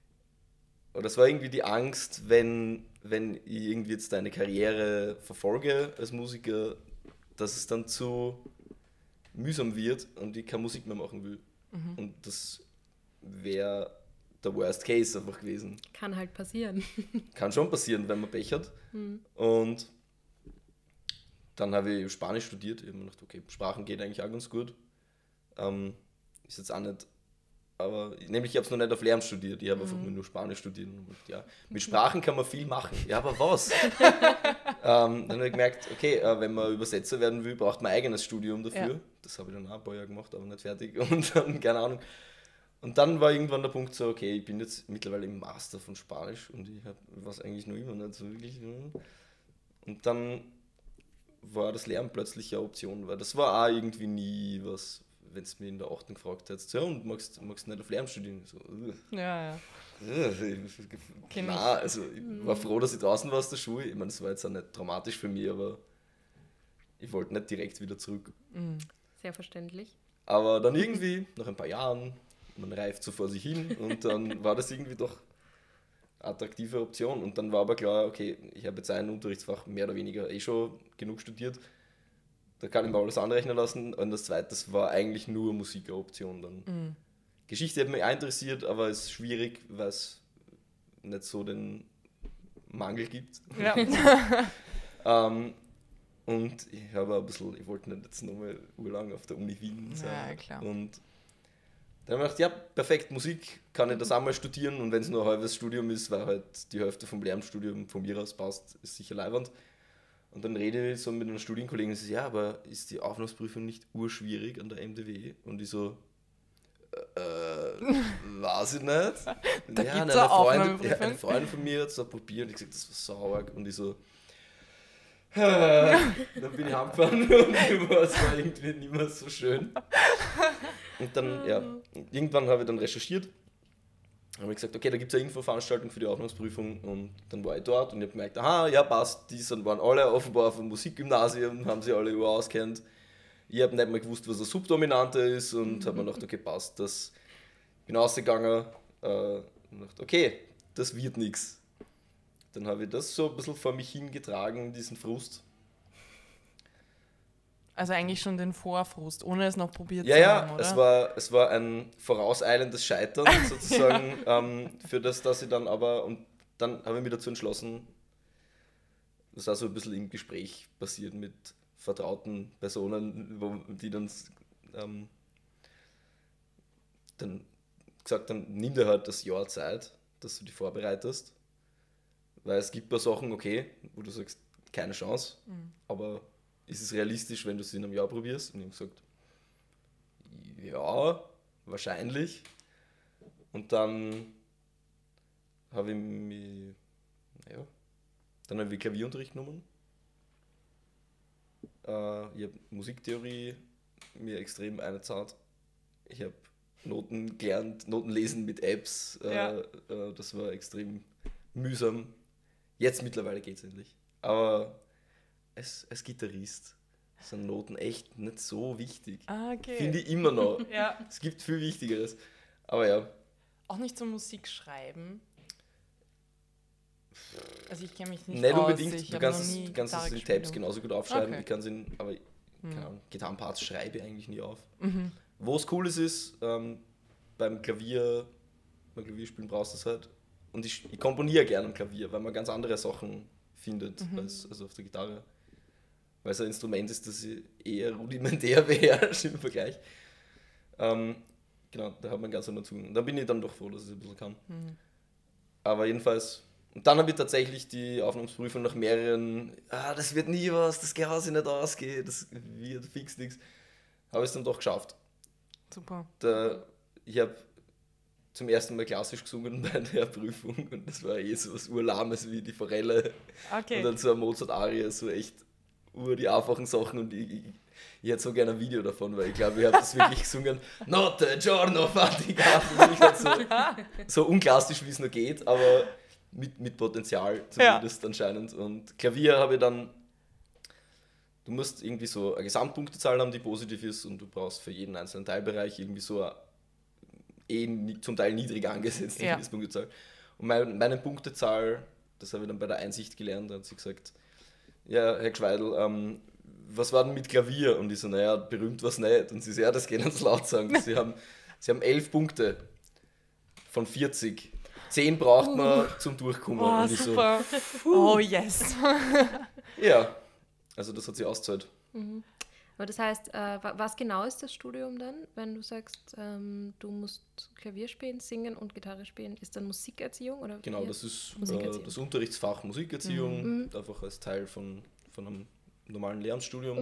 oder das war irgendwie die Angst, wenn, wenn ich irgendwie jetzt eine Karriere verfolge als Musiker, dass es dann zu mühsam wird und ich keine Musik mehr machen will. Und das wäre der Worst Case einfach gewesen. Kann halt passieren. Kann schon passieren, wenn man Pech hat. Und dann habe ich Spanisch studiert. Ich habe mir gedacht, okay, Sprachen geht eigentlich auch ganz gut. Ähm, ist jetzt auch nicht, aber nämlich ich habe es noch nicht auf Lehramt studiert. Ich habe einfach nur Spanisch studiert. Und gedacht, ja, mit Sprachen kann man viel machen. Ja, aber was? ähm, dann habe ich gemerkt, okay, äh, wenn man Übersetzer werden will, braucht man ein eigenes Studium dafür. Ja. Das habe ich dann auch ein paar Jahre gemacht, aber nicht fertig. Und dann, keine Ahnung. Und dann war irgendwann der Punkt so, okay, ich bin jetzt mittlerweile im Master von Spanisch und ich habe was eigentlich noch immer nicht so wirklich. Und dann war das Lernen plötzlich eine Option, weil das war auch irgendwie nie was, wenn es mir in der achten gefragt hättest, ja, und magst du nicht auf Lehramt studieren? So, ugh. Ja, ja. Kenn Nein, also ich war froh, dass ich draußen war aus der Schule. Ich meine, das war jetzt auch nicht dramatisch für mich, aber ich wollte nicht direkt wieder zurück. Mhm. Sehr verständlich. Aber dann irgendwie, nach ein paar Jahren, man reift so vor sich hin und dann war das irgendwie doch eine attraktive Option. Und dann war aber klar, okay, ich habe jetzt ein Unterrichtsfach mehr oder weniger eh schon genug studiert, da kann ich mir alles anrechnen lassen. Und das zweite war eigentlich nur Musik eine Option dann. Mhm. Geschichte hat mich auch interessiert, aber es ist schwierig, weil es nicht so den Mangel gibt. Ja. ähm, und ich habe ein bisschen, ich wollte nicht jetzt nochmal urlang auf der Uni Wien sein. Ja, klar. Und dann habe ich gedacht, ja, perfekt, Musik, kann ich das einmal studieren und wenn es nur ein halbes Studium ist, weil halt die Hälfte vom Lehramtsstudium von mir aus passt, ist sicher leiwand. Und dann rede ich so mit einer Studienkollegin und sie sagt, ja, aber ist die Aufnahmeprüfung nicht urschwierig an der M D W? Und ich so, äh, weiß ich nicht. Da ja, gibt's eine eine Freundin, Aufnahmeprüfung. ja, eine Freundin von mir hat es probiert und ich gesagt, das war sauer. Und ich so, dann bin ich heimgefahren und es war irgendwie nicht mehr so schön. Und dann, ja, irgendwann habe ich dann recherchiert. Habe ich gesagt, okay, da gibt es eine Infoveranstaltung für die Aufnahmeprüfung und dann war ich dort und ich habe gemerkt, aha, ja passt, die sind, waren alle offenbar auf dem Musikgymnasium, haben sich alle über auskennt. Ich habe nicht mal gewusst, was eine Subdominante ist und mhm. habe mir gedacht, okay, passt, das bin rausgegangen äh, und dachte, okay, das wird nichts. Dann habe ich das so ein bisschen vor mich hingetragen, diesen Frust. Also eigentlich schon den Vorfrust, ohne es noch probiert ja, zu ja, haben, oder? Es war, es war ein vorauseilendes Scheitern sozusagen, ja. ähm, für das, dass ich dann aber, und dann habe ich mich dazu entschlossen, das ist auch so ein bisschen im Gespräch passiert mit vertrauten Personen, wo, die dann, ähm, dann gesagt haben, nimm dir halt das Jahr Zeit, dass du dich vorbereitest, weil es gibt ein paar Sachen, okay, wo du sagst, keine Chance, mhm. aber ist es realistisch, wenn du es in einem Jahr probierst? Und ich habe gesagt, ja, wahrscheinlich. Und dann habe ich mich, naja, dann habe ich Klavierunterricht genommen. Äh, ich habe Musiktheorie mir extrem eingezahnt. Ich habe Noten gelernt, Noten lesen mit Apps. Äh, ja. äh, das war extrem mühsam. Jetzt mittlerweile geht es endlich. Aber Als, als Gitarrist sind Noten echt nicht so wichtig. Ah, okay. Finde ich immer noch. Ja. Es gibt viel Wichtigeres. Aber ja. Auch nicht so Musik schreiben. Also ich kenne mich nicht, nicht aus. Unbedingt. Ich du kannst, es, du kannst es in Tabs gespielt. genauso gut aufschreiben. Okay. Ich kann es in, aber hm. keine Ahnung, Gitarrenparts schreibe ich eigentlich nie auf. Mhm. Wo es cool ist, ist, ähm, beim Klavier, beim Klavierspielen brauchst du es halt. Und ich, ich komponiere gerne am Klavier, weil man ganz andere Sachen findet mhm. als, als auf der Gitarre. Weil es ein Instrument ist, das eher rudimentär beherrscht im Vergleich. Ähm, genau, da hat man ganz anderen Zugang. Und da bin ich dann doch froh, dass ich es ein bisschen kann. Mhm. Aber jedenfalls, und dann habe ich tatsächlich die Aufnahmeprüfung nach mehreren, ah, das wird nie was, das kann sich nicht ausgehen, das wird fix nichts, habe ich es dann doch geschafft. Super. Da, ich habe zum ersten Mal klassisch gesungen bei der Prüfung und das war eh so was Urlahmes wie die Forelle. Okay. Und dann so eine Mozart-Arie, so echt ur die einfachen Sachen und ich, ich, ich hätte so gerne ein Video davon, weil ich glaube, ich habe das wirklich gesungen. Notte, giorno, fatigato. Halt so, so unklassisch, wie es nur geht, aber mit, mit Potenzial zumindest ja. anscheinend. Und Klavier habe ich dann, du musst irgendwie so eine Gesamtpunktezahl haben, die positiv ist und du brauchst für jeden einzelnen Teilbereich irgendwie so eine eh zum Teil niedrig angesetzte ja. Punktezahl. Und mein, meine Punktezahl, das habe ich dann bei der Einsicht gelernt, da hat sie gesagt, ja, Herr Gschweidl, ähm, was war denn mit Klavier? Und ich so, naja, berühmt was nicht. Und sie so, ja, das können Sie laut sagen. Sie haben, sie haben elf Punkte von vierzig. zehn braucht man uh. zum Durchkommen. Oh, und ich super. So, oh, yes. Ja, also das hat sie ausgezahlt. Mhm. Aber das heißt, äh, was genau ist das Studium dann, wenn du sagst, ähm, du musst Klavier spielen, singen und Gitarre spielen? Ist dann Musikerziehung? Oder genau, das ist äh, das Unterrichtsfach Musikerziehung, mhm. einfach als Teil von, von einem normalen Lehramtsstudium.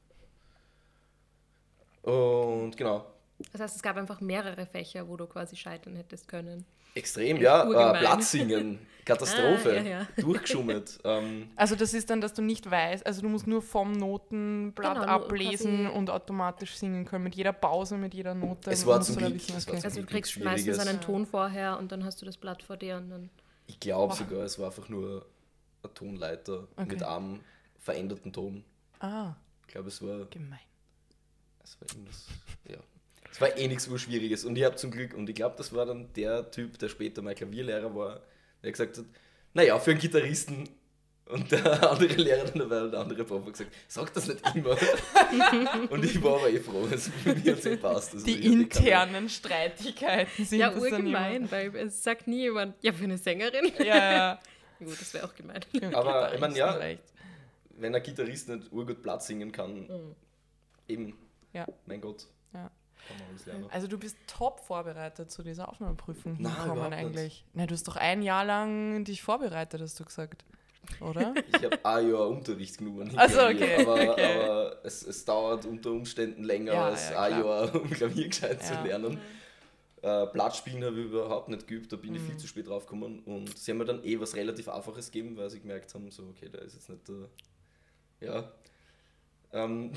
Mhm. Und genau. Das heißt, es gab einfach mehrere Fächer, wo du quasi scheitern hättest können. Extrem, ja. Äh, Blattsingen, Katastrophe, ah, ja, ja. durchgeschummelt. Ähm, also das ist dann, dass du nicht weißt, also du musst nur vom Notenblatt genau, ablesen und automatisch singen können, mit jeder Pause, mit jeder Note. Es war zum Glück, wissen, es okay. war Also du kriegst meistens einen Ton vorher und dann hast du das Blatt vor dir und dann... Ich glaube sogar, es war einfach nur ein Tonleiter okay. mit einem veränderten Ton. Ah. Ich glaube, es war, Gemein. es war irgendwas, ja. Es war eh nichts Urschwieriges. Und ich habe zum Glück, und ich glaube, das war dann der Typ, der später mein Klavierlehrer war, der gesagt hat, naja, für einen Gitarristen. Und der andere Lehrer dann dabei und der andere Prof hat gesagt, sag das nicht immer. Und ich war aber eh froh, also für mich hat es eh passt. Also Die internen Streitigkeiten sind Ja, das dann urgemein, immer. weil es sagt nie jemand, ja, für eine Sängerin. Ja, ja. Gut, das wäre auch gemein. Aber ich meine, ja, Vielleicht. wenn ein Gitarrist nicht urgut Platz singen kann, Mhm. eben, Ja. mein Gott, Ja. kann man alles lernen. Also du bist top vorbereitet zu dieser Aufnahmeprüfung Nein, hinkommen überhaupt nicht. eigentlich. Na, du hast doch ein Jahr lang dich vorbereitet, hast du gesagt, oder? Ich habe ein Jahr Unterricht genommen. Ach so, Klavier, okay, Aber, okay. aber es, es dauert unter Umständen länger Ja, als ja, ein klar. Jahr, um Klavier gescheit Ja. zu lernen. Äh, Blattspielen habe ich überhaupt nicht geübt, da bin ich Mhm. viel zu spät drauf gekommen. Und sie haben mir dann eh was relativ Einfaches gegeben, weil sie gemerkt haben, so, okay, da ist jetzt nicht der. Ja. Ähm,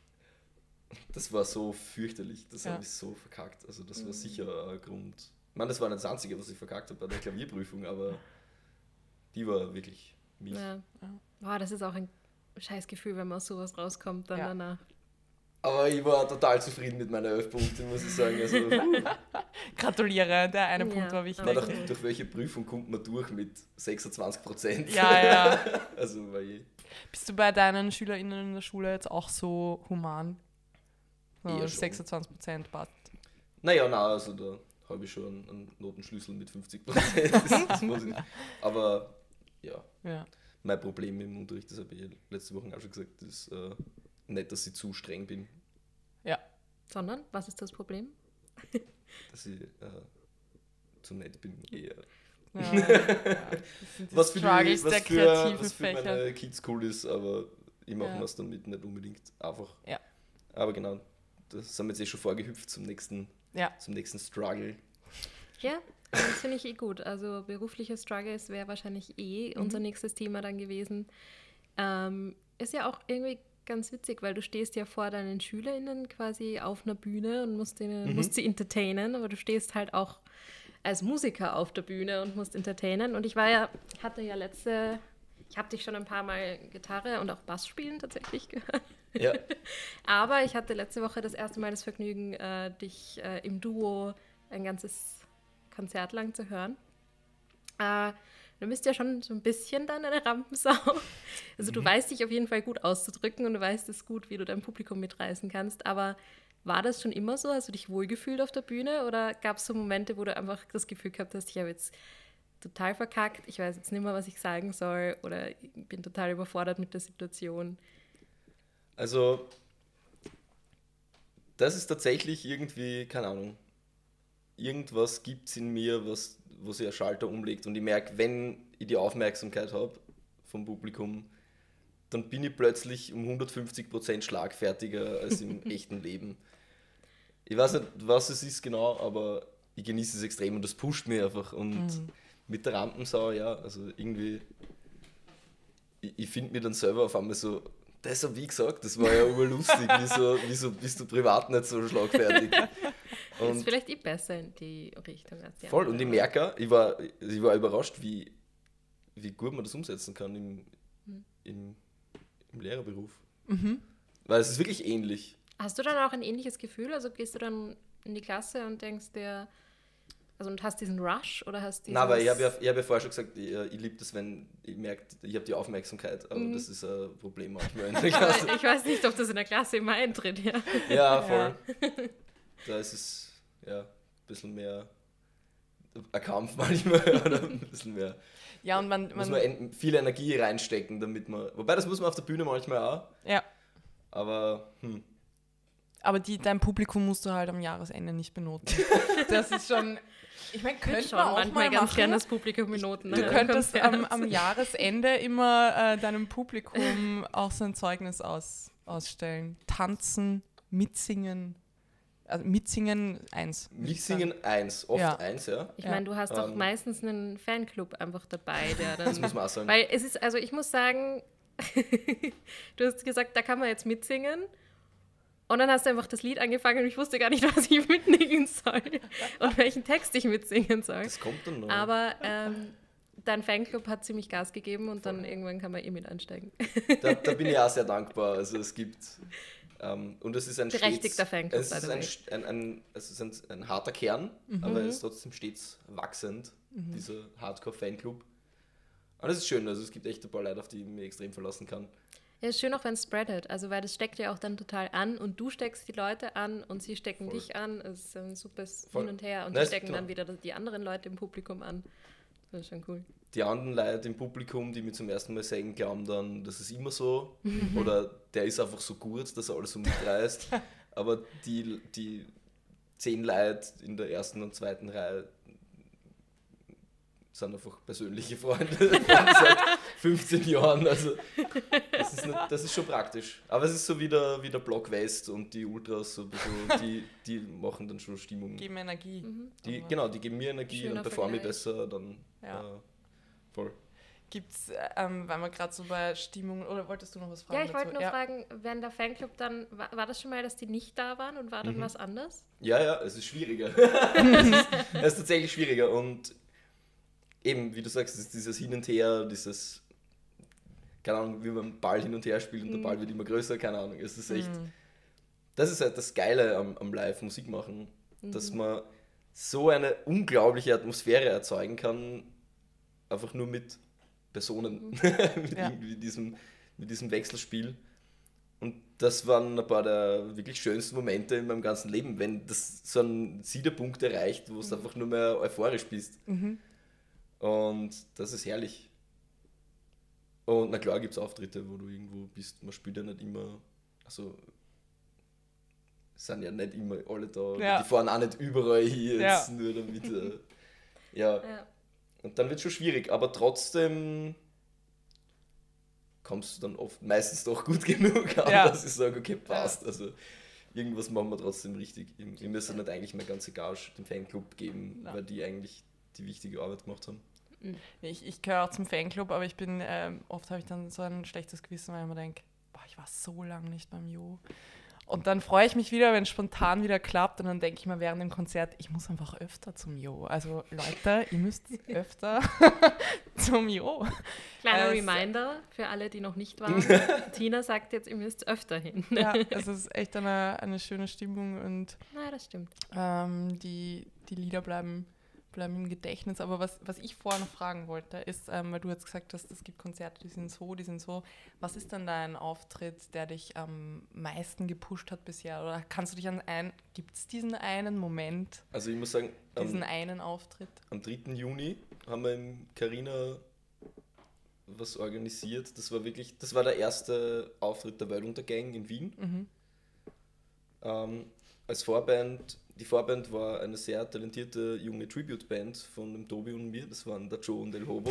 das war so fürchterlich, das Ja. habe ich so verkackt. Also, das war Mhm. sicher ein Grund. Ich meine, das war nicht das Einzige, was ich verkackt habe bei der Klavierprüfung, aber die war wirklich mies. Ja. Ja. Boah, das ist auch ein scheiß Gefühl, wenn man aus sowas rauskommt. Dann Ja. danach. Aber ich war total zufrieden mit meinen elf Punkten, muss ich sagen. Also, puh. Gratuliere, der eine Ja, Punkt war wichtig. aber- Na, durch, durch welche Prüfung kommt man durch mit sechsundzwanzig Prozent? Ja, ja. Also, war ich Bist du bei deinen SchülerInnen in der Schule jetzt auch so human? So Eher schon. sechsundzwanzig Prozent passt. Naja, na, also da habe ich schon einen Notenschlüssel mit fünfzig Prozent. Das, das muss ich. Aber ja, Ja. mein Problem im Unterricht, das habe ich letzte Woche auch schon gesagt, ist äh, nicht, dass ich zu streng bin. Sondern, was ist das Problem? Dass ich äh, zu nett bin. Eher. Ja, ja. Das sind die Was für, die, Struggles was der für, kreativen was für Fächer. meine Kids cool ist, aber ich mache Ja. mir es damit nicht unbedingt einfach. Ja. Aber genau, das sind wir jetzt eh schon vorgehüpft zum nächsten, Ja. zum nächsten Struggle. Ja, das finde ich eh gut. Also berufliche Struggles wäre wahrscheinlich eh Mhm. unser nächstes Thema dann gewesen. Ähm, ist ja auch irgendwie ganz witzig, weil du stehst ja vor deinen SchülerInnen quasi auf einer Bühne und musst, denen, Mhm. musst sie entertainen, aber du stehst halt auch als Musiker auf der Bühne und musst entertainen. Und ich war ja, hatte ja letzte, ich habe dich schon ein paar Mal Gitarre und auch Bass spielen tatsächlich gehört. Ja, Aber ich hatte letzte Woche das erste Mal das Vergnügen, äh, dich äh, im Duo ein ganzes Konzert lang zu hören. Äh, du bist ja schon so ein bisschen dann eine Rampensau. Also du Mhm. weißt dich auf jeden Fall gut auszudrücken und du weißt es gut, wie du dein Publikum mitreißen kannst. Aber war das schon immer so? Hast du dich wohlgefühlt auf der Bühne? Oder gab es so Momente, wo du einfach das Gefühl gehabt hast, ich habe jetzt total verkackt, ich weiß jetzt nicht mehr, was ich sagen soll oder ich bin total überfordert mit der Situation? also das ist tatsächlich irgendwie, keine Ahnung, irgendwas gibt es in mir, was, wo sich ein Schalter umlegt und ich merke, wenn ich die Aufmerksamkeit habe vom Publikum, dann bin ich plötzlich um hundertfünfzig Prozent schlagfertiger als im echten Leben. Ich weiß nicht, was es ist genau, aber ich genieße es extrem und das pusht mich einfach. Und Mhm. mit der Rampensau, ja, also irgendwie, ich, ich finde mir dann selber auf einmal so, das habe ich gesagt, das war ja urlustig, wieso, wieso bist du privat nicht so schlagfertig? Ist Und vielleicht eh besser in die Richtung als die voll, andere. und ich merke, ich war, ich war überrascht, wie, wie gut man das umsetzen kann im, Mhm. im, im Lehrerberuf. Mhm. Weil es ist wirklich ähnlich. Hast du dann auch ein ähnliches Gefühl? Also gehst du dann in die Klasse und denkst dir, also und hast diesen Rush oder hast dieses... Nein, weil ich habe ja, ich hab ja vorher schon gesagt, ich, ich liebe das, wenn ich merke, ich habe die Aufmerksamkeit, aber Mhm. das ist ein Problem manchmal in der Klasse. ich weiß nicht, ob das in der Klasse immer eintritt, ja. Ja, voll. Da ist es ja ein bisschen mehr ein Kampf manchmal oder ein bisschen mehr. Ja, und man, Muss man man en- viel Energie reinstecken, damit man. Wobei das muss man auf der Bühne manchmal auch, ja, aber hm, aber die, dein Publikum musst du halt am Jahresende nicht benoten. Das ist schon, ich meine, Ich könnte schon man auch manchmal mal ganz machen. gerne das Publikum benoten. Du Ja. könntest am, am Jahresende immer äh, deinem Publikum auch so ein Zeugnis aus, ausstellen. Tanzen, mitsingen. Also mitsingen eins. würd ich sagen. Mitsingen eins, oft Ja. eins, ja. Ich Ja. meine, du hast doch Ähm. meistens einen Fanclub einfach dabei, der dann... Das muss man auch sagen. Weil es ist, also ich muss sagen, du hast gesagt, da kann man jetzt mitsingen. Und dann hast du einfach das Lied angefangen und ich wusste gar nicht, was ich mitsingen soll und welchen Text ich mitsingen soll. Das kommt dann noch. Aber ähm, dein Fanclub hat ziemlich Gas gegeben und dann irgendwann kann man eh mit einsteigen. Da, da bin ich auch sehr dankbar. Also es gibt, ähm, und es ist ein berechtigter stets, Fanclub, es ist ein, ein, ein, es ist ein, ein harter Kern, Mhm. aber es ist trotzdem stets wachsend, Mhm. dieser Hardcore-Fanclub. Und das ist schön, also es gibt echt ein paar Leute, auf die ich mich extrem verlassen kann. Ja, ist schön auch, wenn es spreadet, also weil das steckt ja auch dann total an und du steckst die Leute an und sie stecken Voll. dich an. Es ist ein super Voll. Hin und Her und Nein, die es- stecken genau. dann wieder die anderen Leute im Publikum an. Das ist schon cool. Die anderen Leute im Publikum, die mich zum ersten Mal sehen, glauben dann, das ist immer so. Oder der ist einfach so gut, dass er alles so mitreißt. Aber die, die zehn Leute in der ersten und zweiten Reihe sind einfach persönliche Freunde von seit fünfzehn Jahren. Also das ist, nicht, das ist schon praktisch. Aber es ist so wie der, wie der Block West und die Ultras, so, so, die, die machen dann schon Stimmung. Geben Energie. Mhm. Die, genau, die geben mir Energie Schöner und performe ich Vergleich. besser, dann Ja. äh, voll. Gibt es, ähm, weil wir gerade so bei Stimmung, oder wolltest du noch was fragen? Ja, ich wollte dazu? nur fragen, wenn der Fanclub dann, war, war das schon mal, dass die nicht da waren und war dann Mhm. was anders? Ja, ja, es ist schwieriger. es, ist, es ist tatsächlich schwieriger und eben, wie du sagst, es ist dieses Hin und Her, dieses, keine Ahnung, wie man einen Ball hin und her spielt und der Mhm. Ball wird immer größer, keine Ahnung. Es ist echt, Mhm. das ist halt das Geile am, am Live-Musik machen, Mhm. dass man so eine unglaubliche Atmosphäre erzeugen kann, einfach nur mit Personen, mit, Ja. irgendwie diesem, mit diesem Wechselspiel. Und das waren ein paar der wirklich schönsten Momente in meinem ganzen Leben, wenn das so einen Siedepunkt erreicht, wo du einfach nur mehr euphorisch bist. Mhm. Und das ist herrlich. Und na klar gibt es Auftritte, wo du irgendwo bist. Man spielt ja nicht immer, also es sind ja nicht immer alle da. Ja. Die fahren auch nicht überall hier Ja. jetzt nur damit. Äh, ja. Ja. Und dann wird es schon schwierig, aber trotzdem kommst du dann oft meistens doch gut genug an, Ja. dass ich sage, okay, passt. Also irgendwas machen wir trotzdem richtig. Ich, ich müsste nicht eigentlich meine ganze Gage dem Fanclub geben, Ja. weil die eigentlich die wichtige Arbeit gemacht haben. Ich, ich gehöre auch zum Fanclub, aber ich bin, ähm, oft habe ich dann so ein schlechtes Gewissen, weil ich mir denke, boah, ich war so lange nicht beim Jo. Und dann freue ich mich wieder, wenn es spontan wieder klappt und dann denke ich mir während dem Konzert, ich muss einfach öfter zum Jo. Also Leute, ihr müsst öfter zum Jo. Kleiner Äh, Reminder für alle, die noch nicht waren. Tina sagt jetzt, ihr müsst öfter hin. Ja, es ist echt eine, eine schöne Stimmung und Na, das stimmt. ähm, die, die Lieder bleiben, bleiben im Gedächtnis. Aber was, was ich vorher noch fragen wollte, ist, ähm, weil du jetzt gesagt hast, es gibt Konzerte, die sind so, die sind so. Was ist denn dein Auftritt, der dich am meisten gepusht hat bisher? Oder kannst du dich an einen, gibt es diesen einen Moment, Also ich muss sagen, diesen am, einen Auftritt? am dritten Juni haben wir im Carina was organisiert. Das war wirklich, das war der erste Auftritt der Weltuntergang in Wien. Mhm. Ähm, als Vorband, die Vorband war eine sehr talentierte junge Tribute-Band von dem Tobi und mir, das waren der Joe und El Hobo.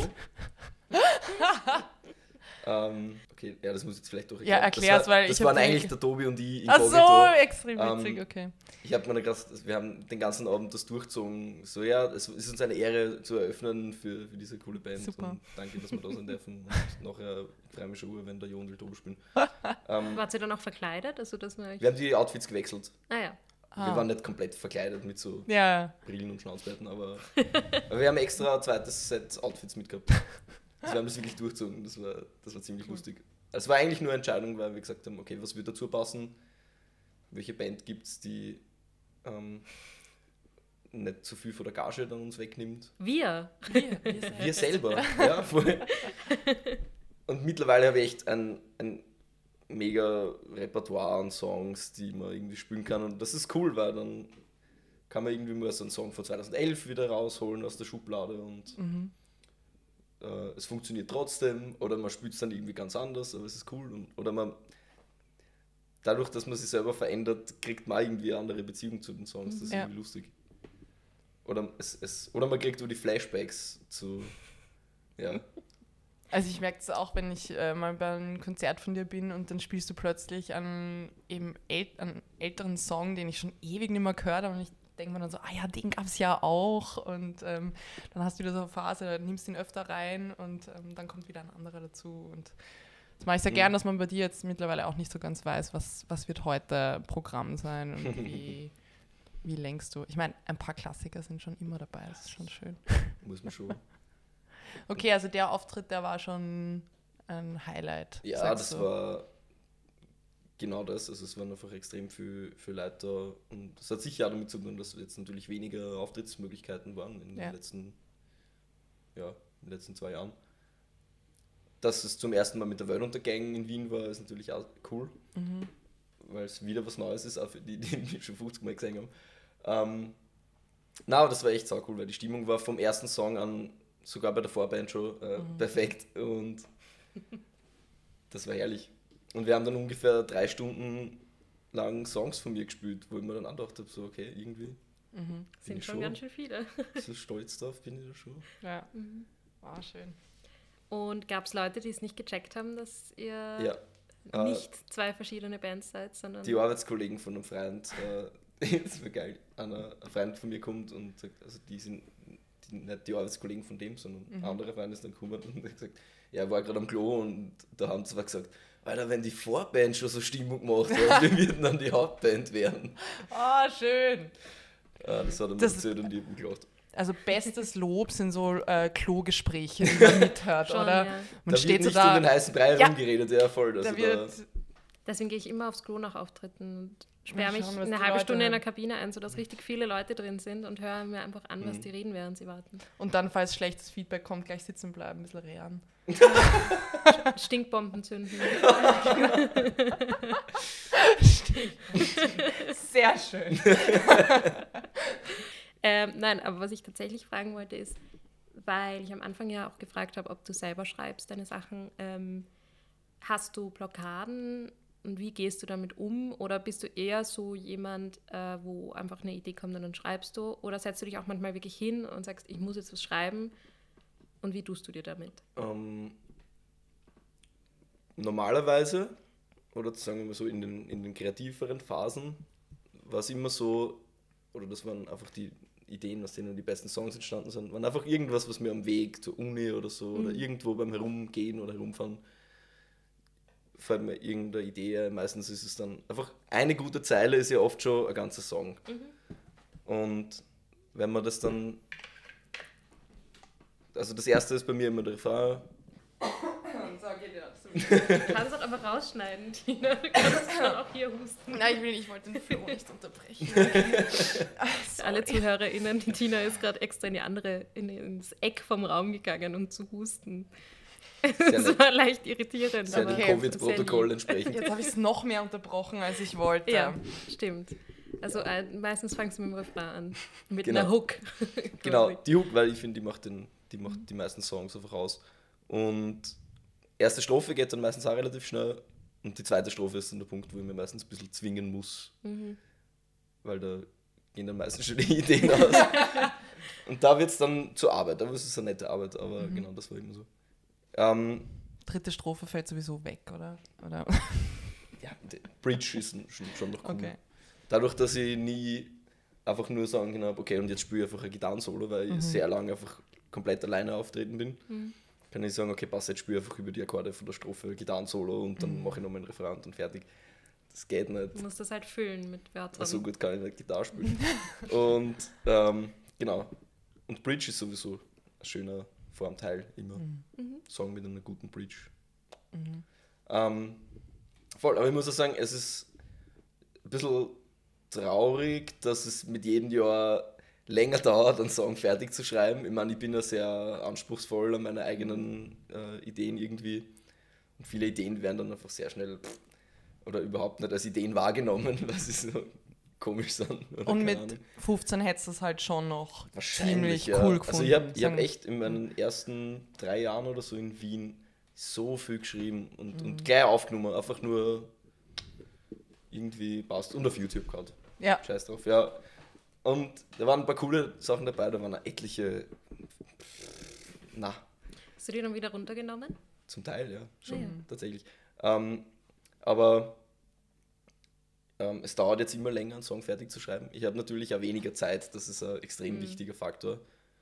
ähm, okay, ja, das muss ich jetzt vielleicht doch Ja, erklären. erklär's, das war, weil Das ich waren hab eigentlich die- der Tobi und ich Ach so, inkognito. extrem witzig, Ähm, okay. Ich habe mir gedacht, wir haben den ganzen Abend das durchgezogen. So, ja, es ist uns eine Ehre zu eröffnen für, für diese coole Band. Super. Und danke, dass wir da sein dürfen. Und nachher freue ich mich schon, wenn der Jo und El Tobi spielen. ähm, Wart ihr dann auch verkleidet? Also, dass man euch... wir haben die Outfits gewechselt. Ah ja. Ah. Wir waren nicht komplett verkleidet mit so Ja, Brillen und Schnauzbärten, aber, aber wir haben extra ein zweites Set Outfits mitgehabt. Also wir haben das wirklich durchgezogen, das war, das war ziemlich lustig. Es war eigentlich nur eine Entscheidung, weil wir gesagt haben, okay, was wird dazu passen? Welche Band gibt es, die ähm, nicht zu viel von der Gage dann uns wegnimmt? Wir. wir, wir, selbst. Wir selber, ja, voll. Und mittlerweile habe ich echt ein, ein mega Repertoire an Songs, die man irgendwie spielen kann. Und das ist cool, weil dann kann man irgendwie mal so einen Song von zweitausendelf wieder rausholen aus der Schublade und Mhm. äh, es funktioniert trotzdem. Oder man spielt es dann irgendwie ganz anders, aber es ist cool. Und, oder man, dadurch, dass man sich selber verändert, kriegt man irgendwie eine andere Beziehung zu den Songs. Das ist Ja. irgendwie lustig. Oder, es, es, oder man kriegt über die Flashbacks zu, ja. Also ich merke es auch, wenn ich äh, mal bei einem Konzert von dir bin und dann spielst du plötzlich einen, eben äl einen älteren Song, den ich schon ewig nicht mehr gehört habe und ich denke mir dann so, ah ja, den gab es ja auch und ähm, dann hast du wieder so eine Phase, dann nimmst du ihn öfter rein und ähm, dann kommt wieder ein anderer dazu und das mache ich sehr Mhm. gern, dass man bei dir jetzt mittlerweile auch nicht so ganz weiß, was, was wird heute Programm sein und wie, wie lenkst du. Ich meine, ein paar Klassiker sind schon immer dabei, das ist schon schön. Muss man schon. Okay, also der Auftritt, der war schon ein Highlight. Ja, das du. war genau das. Also es waren einfach extrem viele viel Leute da. Und das hat sicher auch damit zu tun, dass jetzt natürlich weniger Auftrittsmöglichkeiten waren in, ja. den, letzten, ja, in den letzten zwei Jahren. Dass es zum ersten Mal mit der Weltuntergang in Wien war, ist natürlich auch cool. Mhm. Weil es wieder was Neues ist, auch für die, die mich schon fünfzig Mal gesehen haben. Ähm, na, aber das war echt sau cool, weil die Stimmung war vom ersten Song an, sogar bei der Vorband schon, äh, mhm. perfekt. Und das war herrlich. Und wir haben dann ungefähr drei Stunden lang Songs von mir gespielt, wo ich mir dann auch gedacht habe, so okay, irgendwie mhm. sind schon, schon ganz schön viele. So stolz drauf bin ich da schon. Ja, mhm. war schön. Und gab es Leute, die es nicht gecheckt haben, dass ihr ja. nicht äh, zwei verschiedene Bands seid, sondern... Die Arbeitskollegen von einem Freund, äh, das war geil, Einer, ein Freund von mir kommt und sagt, also die sind die, nicht die Arbeitskollegen von dem, sondern mhm. andere Freunde ist dann gekommen und hat gesagt, ja, er war gerade am Klo und da haben sie zwar gesagt, Alter, wenn die Vorband schon so Stimmung gemacht hat, wir würden dann die Hauptband werden. Ah, oh, schön. Ja, das hat er mir erzählt und ich habe gelacht. Also bestes Lob sind so äh, Klogespräche, die man mithört, Schon, oder? Ja. Man da steht wird so nicht da, um den heißen Brei ja, rumgeredet, ja voll. Also da wird, da deswegen gehe ich immer aufs Klo nach Auftritten und sperre mich schauen, eine halbe Stunde in der Kabine ein, sodass richtig viele Leute drin sind und höre mir einfach an, was mhm. die reden, während sie warten. Und dann, falls schlechtes Feedback kommt, gleich sitzen bleiben, ein bisschen rehren. Stinkbomben zünden. Stinkbomben. Sehr schön. ähm, nein, aber was ich tatsächlich fragen wollte ist, weil ich am Anfang ja auch gefragt habe, ob du selber schreibst deine Sachen, ähm, hast du Blockaden und wie gehst du damit um? Oder bist du eher so jemand, äh, wo einfach eine Idee kommt und dann schreibst du? Oder setzt du dich auch manchmal wirklich hin und sagst, ich muss jetzt was schreiben? Und wie tust du dir damit? Ähm, normalerweise, oder sagen wir mal so in den, in den kreativeren Phasen, war es immer so, oder das waren einfach die Ideen, aus denen die besten Songs entstanden sind, waren einfach irgendwas, was mir am Weg zur Uni oder so, mhm. oder irgendwo beim Herumgehen oder Herumfahren, fällt mir irgendeine Idee. Meistens ist es dann einfach, eine gute Zeile ist ja oft schon ein ganzer Song. Mhm. Und wenn man das dann, also das erste ist bei mir immer der Refrain. So geht das. Du kannst doch einfach rausschneiden, Tina. Du kannst schon auch hier husten. Nein, ich will nicht, ich wollte den Flo nicht unterbrechen. Ach, alle ZuhörerInnen, die Tina ist gerade extra in die andere, in, ins Eck vom Raum gegangen, um zu husten. Das war leicht irritierend. Sehr dem Covid-Protokoll entsprechend. Jetzt habe ich es noch mehr unterbrochen, als ich wollte. Ja, stimmt. Also äh, meistens fangst du mit dem Refrain an. Mit genau. einer Hook. Genau, die Hook, weil ich finde, die macht, den, die macht mhm. die meisten Songs einfach aus. Und erste Strophe geht dann meistens auch relativ schnell. Und die zweite Strophe ist dann der Punkt, wo ich mir meistens ein bisschen zwingen muss. Mhm. Weil da gehen dann meistens schon die Ideen aus. Und da wird es dann zur Arbeit. Da ist es eine nette Arbeit, aber mhm. genau, das war immer so. Ähm, Dritte Strophe fällt sowieso weg, oder? oder? Ja, Bridge ist schon, schon noch cool. Okay. Dadurch, dass ich nie einfach nur sagen kann, okay, und jetzt spiele ich einfach ein Gitarrensolo, weil mhm. ich sehr lange einfach komplett alleine auftreten bin, mhm. kann ich sagen, okay, pass, jetzt spiele ich einfach über die Akkorde von der Strophe Gitarrensolo und dann mhm. mache ich nochmal einen Refrain und fertig. Das geht nicht. Du musst das halt füllen mit Wörtern. So gut kann ich nicht Gitarre spielen. Und ähm, genau. Und Bridge ist sowieso ein schöner Formteil immer. Mhm. Song mit einer guten Bridge. Mhm. Ähm, voll, aber ich muss auch sagen, es ist ein bisschen traurig, dass es mit jedem Jahr länger dauert, einen Song fertig zu schreiben. Ich meine, ich bin ja sehr anspruchsvoll an meine eigenen äh, Ideen irgendwie. Und viele Ideen werden dann einfach sehr schnell pff, oder überhaupt nicht als Ideen wahrgenommen, weil sie so komisch sind. Und mit Ahnung. fünfzehn hättest du es halt schon noch ziemlich ja. cool gefunden. Also ich habe hab echt in meinen ersten drei Jahren oder so in Wien so viel geschrieben und, mhm. und gleich aufgenommen, einfach nur irgendwie passt. Und auf YouTube gerade. Ja. Scheiß drauf, ja. Und da waren ein paar coole Sachen dabei, da waren auch etliche. Na. Hast du die dann wieder runtergenommen? Zum Teil, ja, schon, ja. tatsächlich. Ähm, aber ähm, es dauert jetzt immer länger, einen Song fertig zu schreiben. Ich habe natürlich auch weniger Zeit, das ist ein extrem mhm. wichtiger Faktor.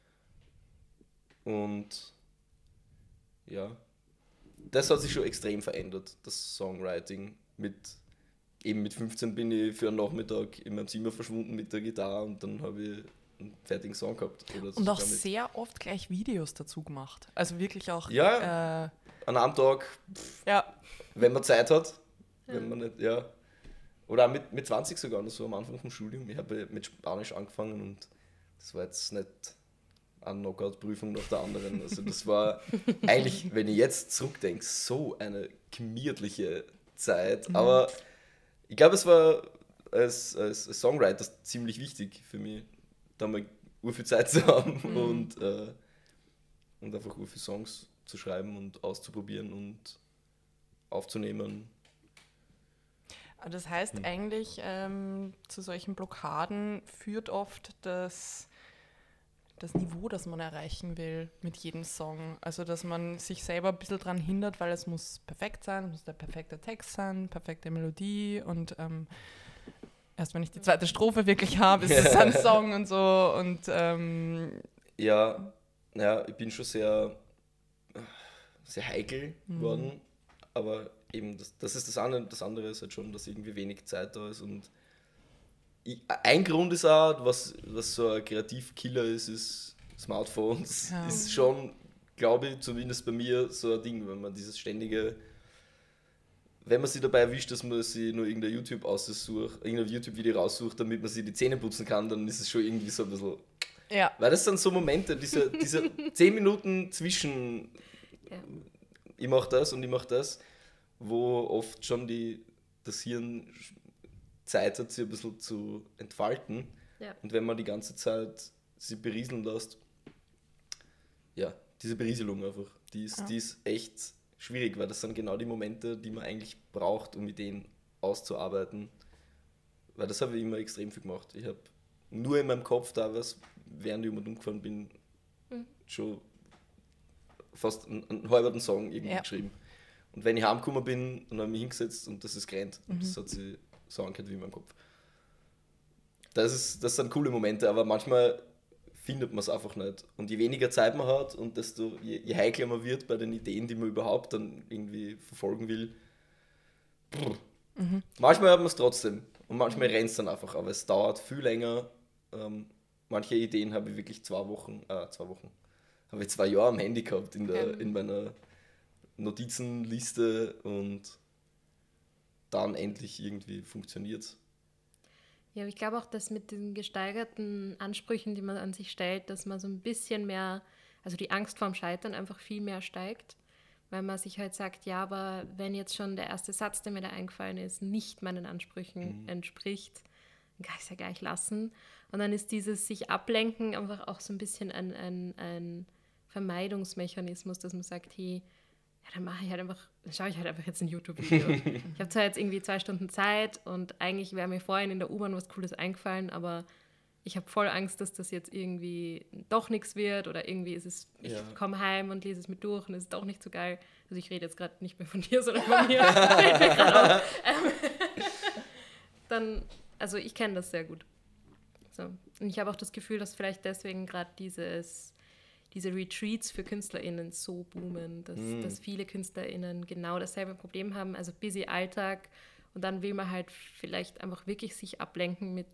Und ja, das hat sich schon extrem verändert, das Songwriting. Mit, eben mit fünfzehn bin ich für einen Nachmittag in meinem Zimmer verschwunden mit der Gitarre und dann habe ich einen fertigen Song gehabt. Oder Und auch damit. sehr oft gleich Videos dazu gemacht. Also wirklich auch... Ja, Äh, an einem Tag, pff, ja. wenn man Zeit hat, Ja. wenn man nicht, ja. Oder auch mit, mit zwanzig sogar, noch so am Anfang vom Studium. Ich habe mit Spanisch angefangen und das war jetzt nicht eine Knockout-Prüfung nach der anderen. Also das war eigentlich, wenn ich jetzt zurückdenke, so eine gemütliche Zeit. Mhm. Aber ich glaube, es war als, als Songwriter ziemlich wichtig für mich, da mal ur viel Zeit zu haben Mhm. und, äh, und einfach ur viele Songs zu schreiben und auszuprobieren und aufzunehmen. Aber das heißt Hm. eigentlich, ähm, zu solchen Blockaden führt oft das, das Niveau, das man erreichen will mit jedem Song. Also dass man sich selber ein bisschen daran hindert, weil es muss perfekt sein, es muss der perfekte Text sein, perfekte Melodie und ähm, erst wenn ich die zweite Strophe wirklich habe, ist es ein Song und so. Und ähm, Ja, ja, ich bin schon sehr, sehr heikel Mhm. geworden, aber eben, das, das ist das andere, das andere ist halt schon, dass irgendwie wenig Zeit da ist und ich, ein Grund ist auch, was, was so ein Kreativkiller ist, ist Smartphones, Ja. ist schon, glaube ich, zumindest bei mir so ein Ding, wenn man dieses ständige, wenn man sich dabei erwischt, dass man sich nur irgendein YouTube aussucht, irgendein YouTube-Video raussucht, damit man sich die Zähne putzen kann, dann ist es schon irgendwie so ein bisschen. ja, Weil das sind so Momente, diese, diese zehn Minuten zwischen Ja. ich mache das und ich mache das, wo oft schon die, das Hirn Zeit hat, sich ein bisschen zu entfalten. Ja. Und wenn man die ganze Zeit sie berieseln lässt, ja, diese Berieselung einfach, die ist, Ja. die ist echt schwierig, weil das sind genau die Momente, die man eigentlich braucht, um Ideen auszuarbeiten. Weil das habe ich immer extrem viel gemacht. Ich habe nur in meinem Kopf da was, während ich um und umgefahren bin, Mhm. schon fast einen, einen halben Song irgendwie Ja. geschrieben. Und wenn ich heimgekommen bin, dann habe ich mich hingesetzt und das ist gerannt. Und Mhm. das hat sich so angehört wie in meinem Kopf. Das, ist, das sind coole Momente, aber manchmal findet man es einfach nicht. Und je weniger Zeit man hat und desto je, je heikler man wird bei den Ideen, die man überhaupt dann irgendwie verfolgen will, brr. Mhm. Manchmal hat man es trotzdem und manchmal rennt es dann einfach, aber es dauert viel länger. Ähm, manche Ideen habe ich wirklich zwei Wochen, äh, zwei Wochen, habe ich zwei Jahre am Handy gehabt in, der, Ja. in meiner Notizenliste und dann endlich irgendwie funktioniert es. Ja, aber ich glaube auch, dass mit den gesteigerten Ansprüchen, die man an sich stellt, dass man so ein bisschen mehr, also die Angst vorm Scheitern einfach viel mehr steigt, weil man sich halt sagt, ja, aber wenn jetzt schon der erste Satz, der mir da eingefallen ist, nicht meinen Ansprüchen Mhm. entspricht, dann kann ich es ja gleich lassen. Und dann ist dieses sich ablenken einfach auch so ein bisschen ein, ein, ein Vermeidungsmechanismus, dass man sagt, hey, ja, dann mache ich halt einfach, dann schaue ich halt einfach jetzt ein YouTube-Video. Ich habe zwar jetzt irgendwie zwei Stunden Zeit und eigentlich wäre mir vorhin in der U-Bahn was Cooles eingefallen, aber ich habe voll Angst, dass das jetzt irgendwie doch nichts wird oder irgendwie ist es, ich Ja. komme heim und lese es mit durch und es ist doch nicht so geil. Also ich rede jetzt gerade nicht mehr von dir, sondern von mir. Fällt mir grad auf. Ähm, Dann, also ich kenne das sehr gut. So. Und ich habe auch das Gefühl, dass vielleicht deswegen gerade dieses diese Retreats für KünstlerInnen so boomen, dass, Mm. dass viele KünstlerInnen genau dasselbe Problem haben, also busy Alltag und dann will man halt vielleicht einfach wirklich sich ablenken mit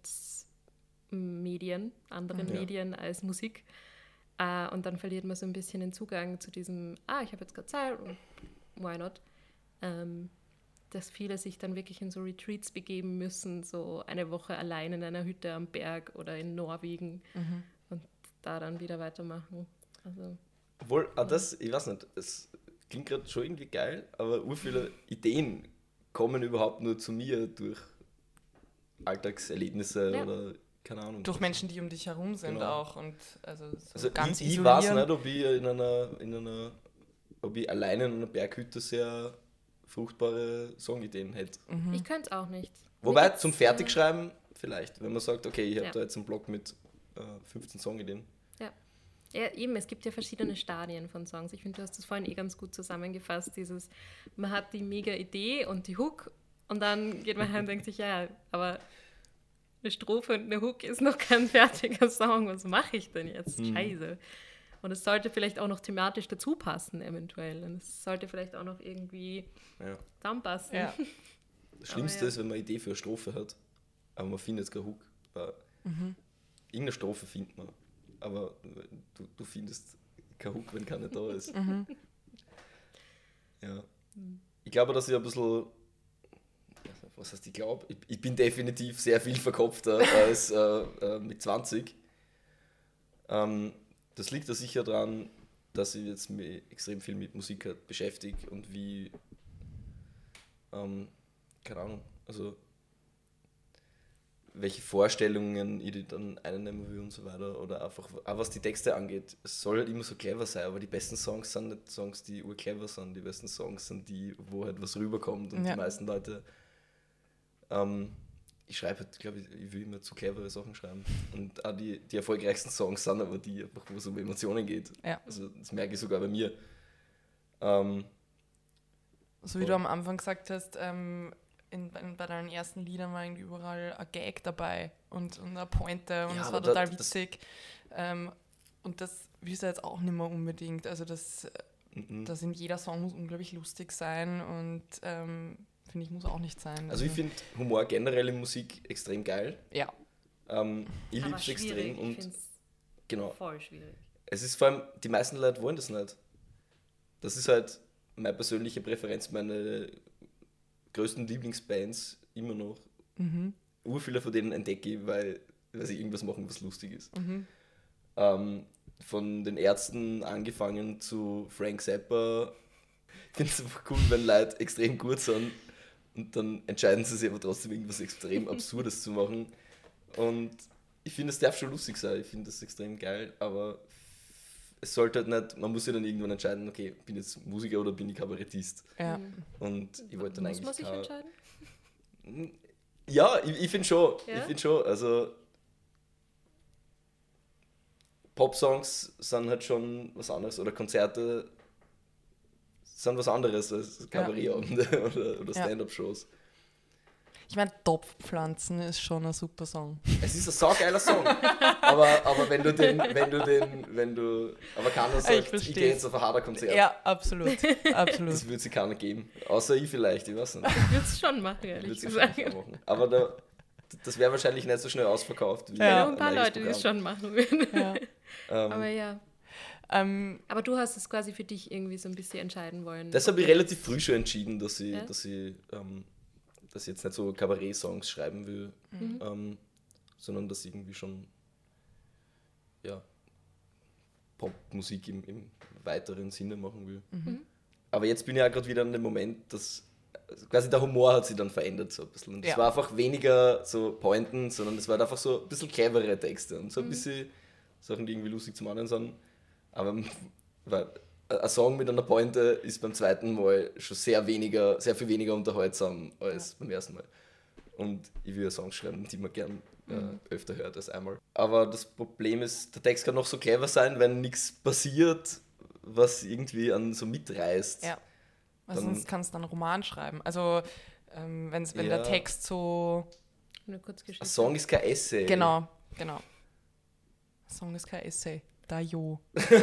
Medien, anderen Ja. Medien als Musik äh, und dann verliert man so ein bisschen den Zugang zu diesem, ah, ich habe jetzt gerade Zeit und why not? Ähm, dass viele sich dann wirklich in so Retreats begeben müssen, so eine Woche allein in einer Hütte am Berg oder in Norwegen Mhm. und da dann wieder weitermachen. Also, Obwohl, auch das, ich weiß nicht, es klingt gerade schon irgendwie geil, aber ur viele Ideen kommen überhaupt nur zu mir durch Alltagserlebnisse Ja. oder keine Ahnung. Durch Menschen, die um dich herum sind Genau. auch und also, so Also ganz ich, ich isolieren. weiß nicht, ob ich in einer, in einer, ob ich alleine in einer Berghütte sehr fruchtbare Songideen hätte. Mhm. ich könnte es auch nicht. Wobei, Mir geht's, zum äh, Fertigschreiben vielleicht, wenn man sagt, okay, ich habe Ja. da jetzt einen Blog mit äh, fünfzehn Songideen. Ja, eben, es gibt ja verschiedene Stadien von Songs. Ich finde, du hast das vorhin eh ganz gut zusammengefasst, dieses, man hat die mega Idee und die Hook und dann geht man heim und denkt sich, ja, aber eine Strophe und eine Hook ist noch kein fertiger Song, was mache ich denn jetzt? Mhm. Scheiße. Und es sollte vielleicht auch noch thematisch dazu passen, eventuell. Und es sollte vielleicht auch noch irgendwie Ja. zusammenpassen. Ja. Das Schlimmste Aber ja. ist, wenn man eine Idee für eine Strophe hat, aber man findet keine Hook. Weil Mhm. irgendeine Strophe findet man. Aber du, du findest kein Hook, wenn keiner da ist. Mhm. Ja. Ich glaube, dass ich ein bisschen, was heißt ich glaube, ich, ich bin definitiv sehr viel verkopfter als äh, äh, mit zwanzig. Ähm, das liegt da sicher daran, dass ich jetzt mich extrem viel mit Musik halt beschäftige und wie, ähm, keine Ahnung, also welche Vorstellungen ich die dann einnehmen will und so weiter oder einfach, auch was die Texte angeht. Es soll halt immer so clever sein, aber die besten Songs sind nicht Songs, die urclever sind. Die besten Songs sind die, wo halt was rüberkommt und Ja. die meisten Leute, ähm, ich schreibe halt, glaube ich, ich will immer zu clevere Sachen schreiben und auch die, die erfolgreichsten Songs sind aber die, einfach, wo es um Emotionen geht. Ja. Also das merke ich sogar bei mir. Ähm, So wie du am Anfang gesagt hast, ähm, in, in, bei deinen ersten Liedern war irgendwie überall ein Gag dabei und, und eine Pointe und Ja, es aber war da- total das- witzig. Ähm, und das willst du jetzt auch nicht mehr unbedingt. Also das, mhm. das in jeder Song muss unglaublich lustig sein und ähm, finde ich, muss auch nicht sein. Also ich finde Humor generell in Musik extrem geil. Ja. Ähm, ich liebe Aber es schwierig, extrem ich und finde es genau. voll schwierig. Es ist vor allem, die meisten Leute wollen das nicht. Das ist halt meine persönliche Präferenz, meine größten Lieblingsbands immer noch. Mhm. Urviele von denen entdecke ich, weil, weil sie irgendwas machen, was lustig ist. Mhm. Ähm, von den Ärzten angefangen zu Frank Zappa. Ich finde es einfach cool, wenn Leute extrem gut sind und dann entscheiden sie sich aber trotzdem irgendwas extrem Absurdes zu machen. Und ich finde, es darf schon lustig sein, ich finde das extrem geil, aber es sollte halt nicht, man muss ja dann irgendwann entscheiden, okay, bin ich jetzt Musiker oder bin ich Kabarettist? Ja. Und ich wollte dann Muss eigentlich man sich kein- entscheiden? Ja, ich, ich finde schon, Ja? ich finde schon, also Pop-Songs sind halt schon was anderes oder Konzerte sind was anderes als Kabarettabende oder, oder Ja. Stand-Up-Shows. Ich meine, Topfpflanzen ist schon ein super Song. Es ist ein saugeiler Song, aber, aber wenn du den, wenn du den, wenn du, aber keiner sagt, ich, versteh's. gehe jetzt auf ein Hader-Konzert. Ja, absolut. absolut. Das würde sie keiner geben, außer ich vielleicht, ich weiß nicht. Ich würde es schon machen, Würde ehrlich sie gesagt. wahrscheinlich auch machen. Aber da, das wäre wahrscheinlich nicht so schnell ausverkauft wie Ja. Noch ein paar eigenes Leute, die es Programm. schon machen würden. Ja. Ähm, Aber ja. Ähm, Aber du hast es quasi für dich irgendwie so ein bisschen entscheiden wollen. Das habe ich relativ früh schon entschieden, dass ich, Ja? dass ich, ähm, dass ich jetzt nicht so Kabarett-Songs schreiben will, Mhm. ähm, sondern dass ich irgendwie schon ja, Popmusik im, im weiteren Sinne machen will. Mhm. Aber jetzt bin ich auch gerade wieder an dem Moment, dass also quasi der Humor hat sich dann verändert so ein bisschen. Und es Ja. war einfach weniger so Pointen, sondern es waren einfach so ein bisschen clevere Texte und so ein Mhm. bisschen Sachen, die irgendwie lustig zum anderen sind. Aber weil ein Song mit einer Pointe ist beim zweiten Mal schon sehr weniger, sehr viel weniger unterhaltsam als beim ersten Mal. Und ich will Songs schreiben, die man gern äh, öfter hört als einmal. Aber das Problem ist, der Text kann noch so clever sein, wenn nichts passiert, was irgendwie an so mitreißt. ja. Also Dann- sonst kannst du dann einen Roman schreiben. Also ähm, wenn's, wenn Ja. der Text so... Eine Kurzgeschichte. Ein Song ist kein Essay. Genau, genau. Song ist kein Essay. Da jo.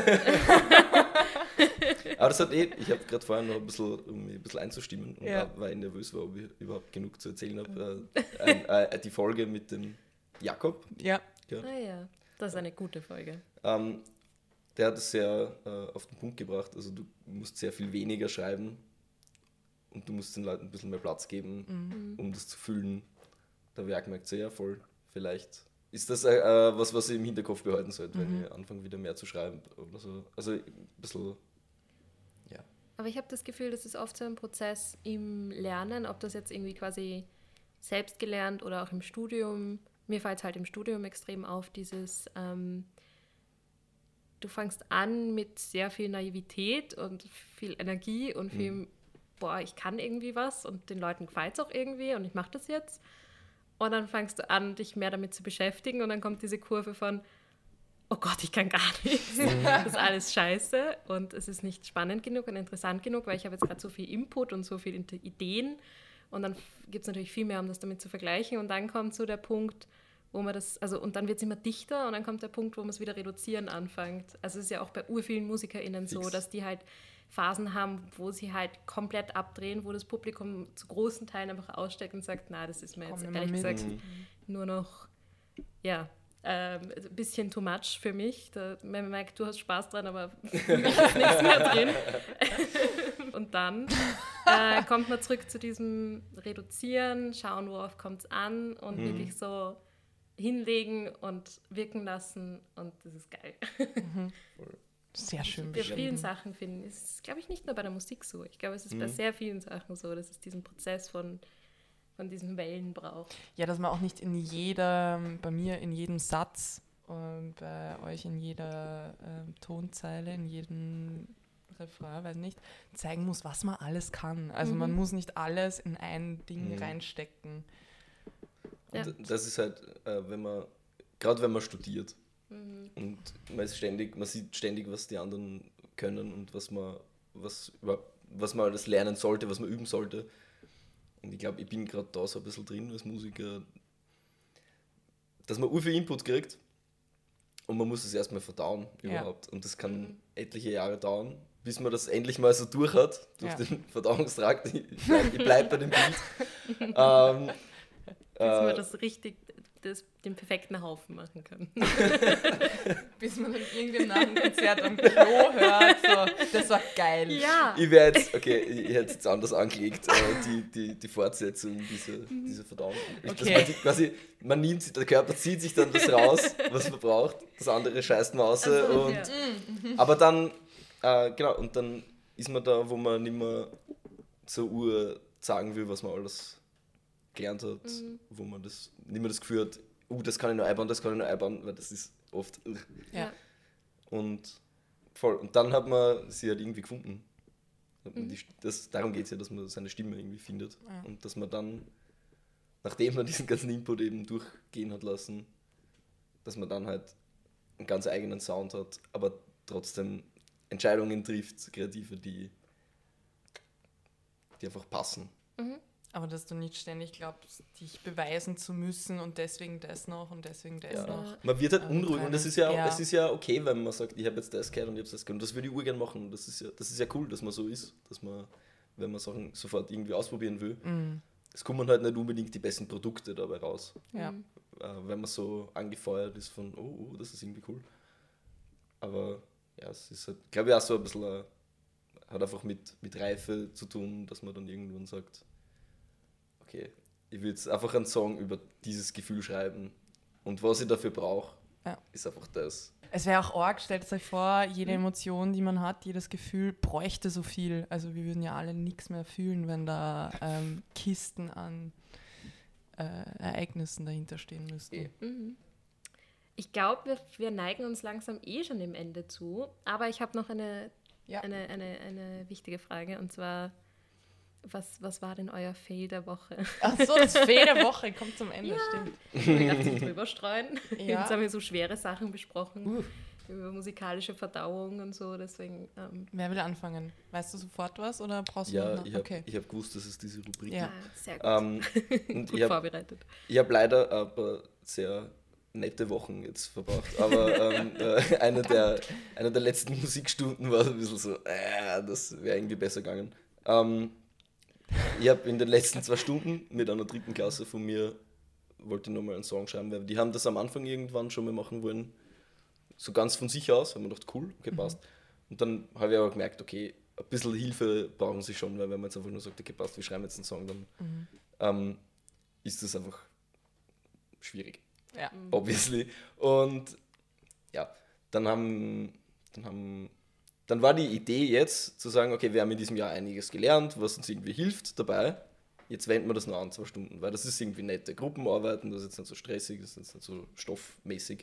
Aber das hat eh, ich habe gerade vorher noch ein bisschen, um mich ein bisschen einzustimmen, und Ja. auch, weil ich nervös war, ob ich überhaupt genug zu erzählen habe, äh, ein, äh, die Folge mit dem Jakob, Ja. Ah ja, das ist eine gute Folge. ähm, der hat es sehr äh, auf den Punkt gebracht. Also du musst sehr viel weniger schreiben und du musst den Leuten ein bisschen mehr Platz geben, Mhm. um das zu fühlen. Da habe ich auch gemerkt, so, ja voll, vielleicht ist das äh, äh, was, was ich im Hinterkopf behalten sollte, Mhm. wenn ich anfange wieder mehr zu schreiben oder so. Also ein bisschen, ja. Aber ich habe das Gefühl, das ist oft so ein Prozess im Lernen, ob das jetzt irgendwie quasi selbst gelernt oder auch im Studium. Mir fällt es halt im Studium extrem auf, dieses, ähm, du fängst an mit sehr viel Naivität und viel Energie und viel, boah, ich kann irgendwie was und den Leuten gefällt es auch irgendwie und ich mache das jetzt. Und dann fängst du an, dich mehr damit zu beschäftigen und dann kommt diese Kurve von, oh Gott, ich kann gar nichts. Das ist alles scheiße und es ist nicht spannend genug und interessant genug, weil ich habe jetzt gerade so viel Input und so viele Ideen und dann gibt es natürlich viel mehr, um das damit zu vergleichen und dann kommt so der Punkt, wo man das, also und dann wird es immer dichter und dann kommt der Punkt, wo man es wieder reduzieren anfängt. Also es ist ja auch bei urvielen MusikerInnen so, Fix. dass die halt Phasen haben, wo sie halt komplett abdrehen, wo das Publikum zu großen Teilen einfach aussteigt und sagt, na, das ist mir Komm jetzt nicht mehr ehrlich mit. gesagt nur noch, ja, ähm, ein bisschen too much für mich. Da, man merkt, du hast Spaß dran, aber für mich ist nichts mehr drin. Und dann äh, kommt man zurück zu diesem Reduzieren, schauen, worauf kommt es an und Mhm. wirklich so hinlegen und wirken lassen und das ist geil. Sehr schön Bei vielen beschrieben. Sachen finden, ist es, glaube ich, nicht nur bei der Musik so. Ich glaube, es ist Mhm. bei sehr vielen Sachen so, dass es diesen Prozess von, von diesen Wellen braucht. Ja, dass man auch nicht in jeder, bei mir in jedem Satz, äh, bei euch in jeder äh, Tonzeile, in jedem Refrain, weiß nicht, zeigen muss, was man alles kann. Also Mhm. man muss nicht alles in ein Ding Mhm. reinstecken. Ja. Und das ist halt, äh, wenn man, gerade wenn man studiert Mhm. und man ist ständig, man sieht ständig, was die anderen können und was man, was, überhaupt- was man alles lernen sollte, was man üben sollte. Und ich glaube, ich bin gerade da so ein bisschen drin als Musiker, dass man viel Input kriegt und man muss es erstmal verdauen Ja. überhaupt. Und das kann Mhm. etliche Jahre dauern, bis man das endlich mal so durch hat, durch Ja. den Verdauungstrakt. Ich bleibe bleib bei dem Bild. ähm, Bis man äh, das richtig, das, den perfekten Haufen machen kann. Bis man dann irgendwie nach dem Konzert am Klo hört, so, das war geil. Ja. Ich wäre jetzt, okay, ich hätte es jetzt anders angelegt, äh, die, die, die Fortsetzung dieser, dieser Verdauung. Dass Okay. man, die, quasi, man nimmt sich, der Körper zieht sich dann das raus, was man braucht, das andere scheißt man raus. Also, und, ja. Aber dann, äh, genau, und dann ist man da, wo man nicht mehr so ur sagen will, was man alles gelernt hat, Mhm. wo man das nicht mehr das Gefühl hat, uh, das kann ich noch einbauen, das kann ich noch einbauen, weil das ist oft. uh. Ja. Und voll. Und dann hat man sie halt irgendwie gefunden. Hat man Mhm. die, das, darum geht es ja, dass man seine Stimme irgendwie findet. Ja. Und dass man dann, nachdem man diesen ganzen Input eben durchgehen hat lassen, dass man dann halt einen ganz eigenen Sound hat, aber trotzdem Entscheidungen trifft, kreative, die, die einfach passen. Mhm. Aber dass du nicht ständig glaubst, dich beweisen zu müssen und deswegen das noch und deswegen das Ja. noch. Man wird halt Ähm, unruhig und das kleine- ist ja, ja. es ist ja okay, wenn man sagt, ich habe jetzt das gehört und ich habe das gehört und das würde ich urgern machen. Das ist ja, das ist ja cool, dass man so ist, dass man, wenn man Sachen sofort irgendwie ausprobieren will, Mhm. es kommen halt nicht unbedingt die besten Produkte dabei raus. Ja. Mhm. Äh, wenn man so angefeuert ist von, oh, oh, das ist irgendwie cool. Aber ja, es ist halt, glaube ich, auch so ein bisschen, äh, hat einfach mit, mit Reife zu tun, dass man dann irgendwann sagt, okay, ich will jetzt einfach einen Song über dieses Gefühl schreiben und was ich dafür brauche, Ja. ist einfach das. Es wäre auch arg, stellt euch vor, jede Mhm. Emotion, die man hat, jedes Gefühl bräuchte so viel. Also wir würden ja alle nichts mehr fühlen, wenn da ähm, Kisten an äh, Ereignissen dahinter stehen müssten. Eh. Mhm. Ich glaube, wir, wir neigen uns langsam eh schon dem Ende zu, aber ich habe noch eine, Ja. eine, eine, eine wichtige Frage und zwar, was, was war denn euer Fail der Woche? Ach so, das Fail der Woche kommt zum Ende, stimmt. Ich habe gedacht, ich drüber streuen. Ja. Jetzt haben wir so schwere Sachen besprochen, Uh. über musikalische Verdauung und so, deswegen, ähm, Wer will anfangen? Weißt du sofort was oder brauchst du Ja, noch? ich habe Okay. hab gewusst, dass es diese Rubrik Ja. ah, sehr gut, gibt. Ähm, und gut ich habe vorbereitet. ich hab leider ein paar sehr nette Wochen jetzt verbracht, aber ähm, äh, eine, der, eine der letzten Musikstunden war so ein bisschen so, äh, das wäre irgendwie besser gegangen. Ähm, ich habe in den letzten zwei Stunden mit einer dritten Klasse von mir, wollte nochmal einen Song schreiben, weil die haben das am Anfang irgendwann schon mal machen wollen, so ganz von sich aus, haben wir gedacht, cool, okay, passt. Und dann habe ich aber gemerkt, okay, ein bisschen Hilfe brauchen sie schon, weil wenn man jetzt einfach nur sagt, okay, passt, wir schreiben jetzt einen Song, dann Mhm. ähm, ist das einfach schwierig, Ja. obviously. Und ja, dann haben, dann haben, dann war die Idee jetzt zu sagen, okay, wir haben in diesem Jahr einiges gelernt, was uns irgendwie hilft dabei. Jetzt wenden wir das nur an, zwei Stunden, weil das ist irgendwie nette Gruppenarbeiten, das ist jetzt nicht so stressig, das ist jetzt nicht so stoffmäßig.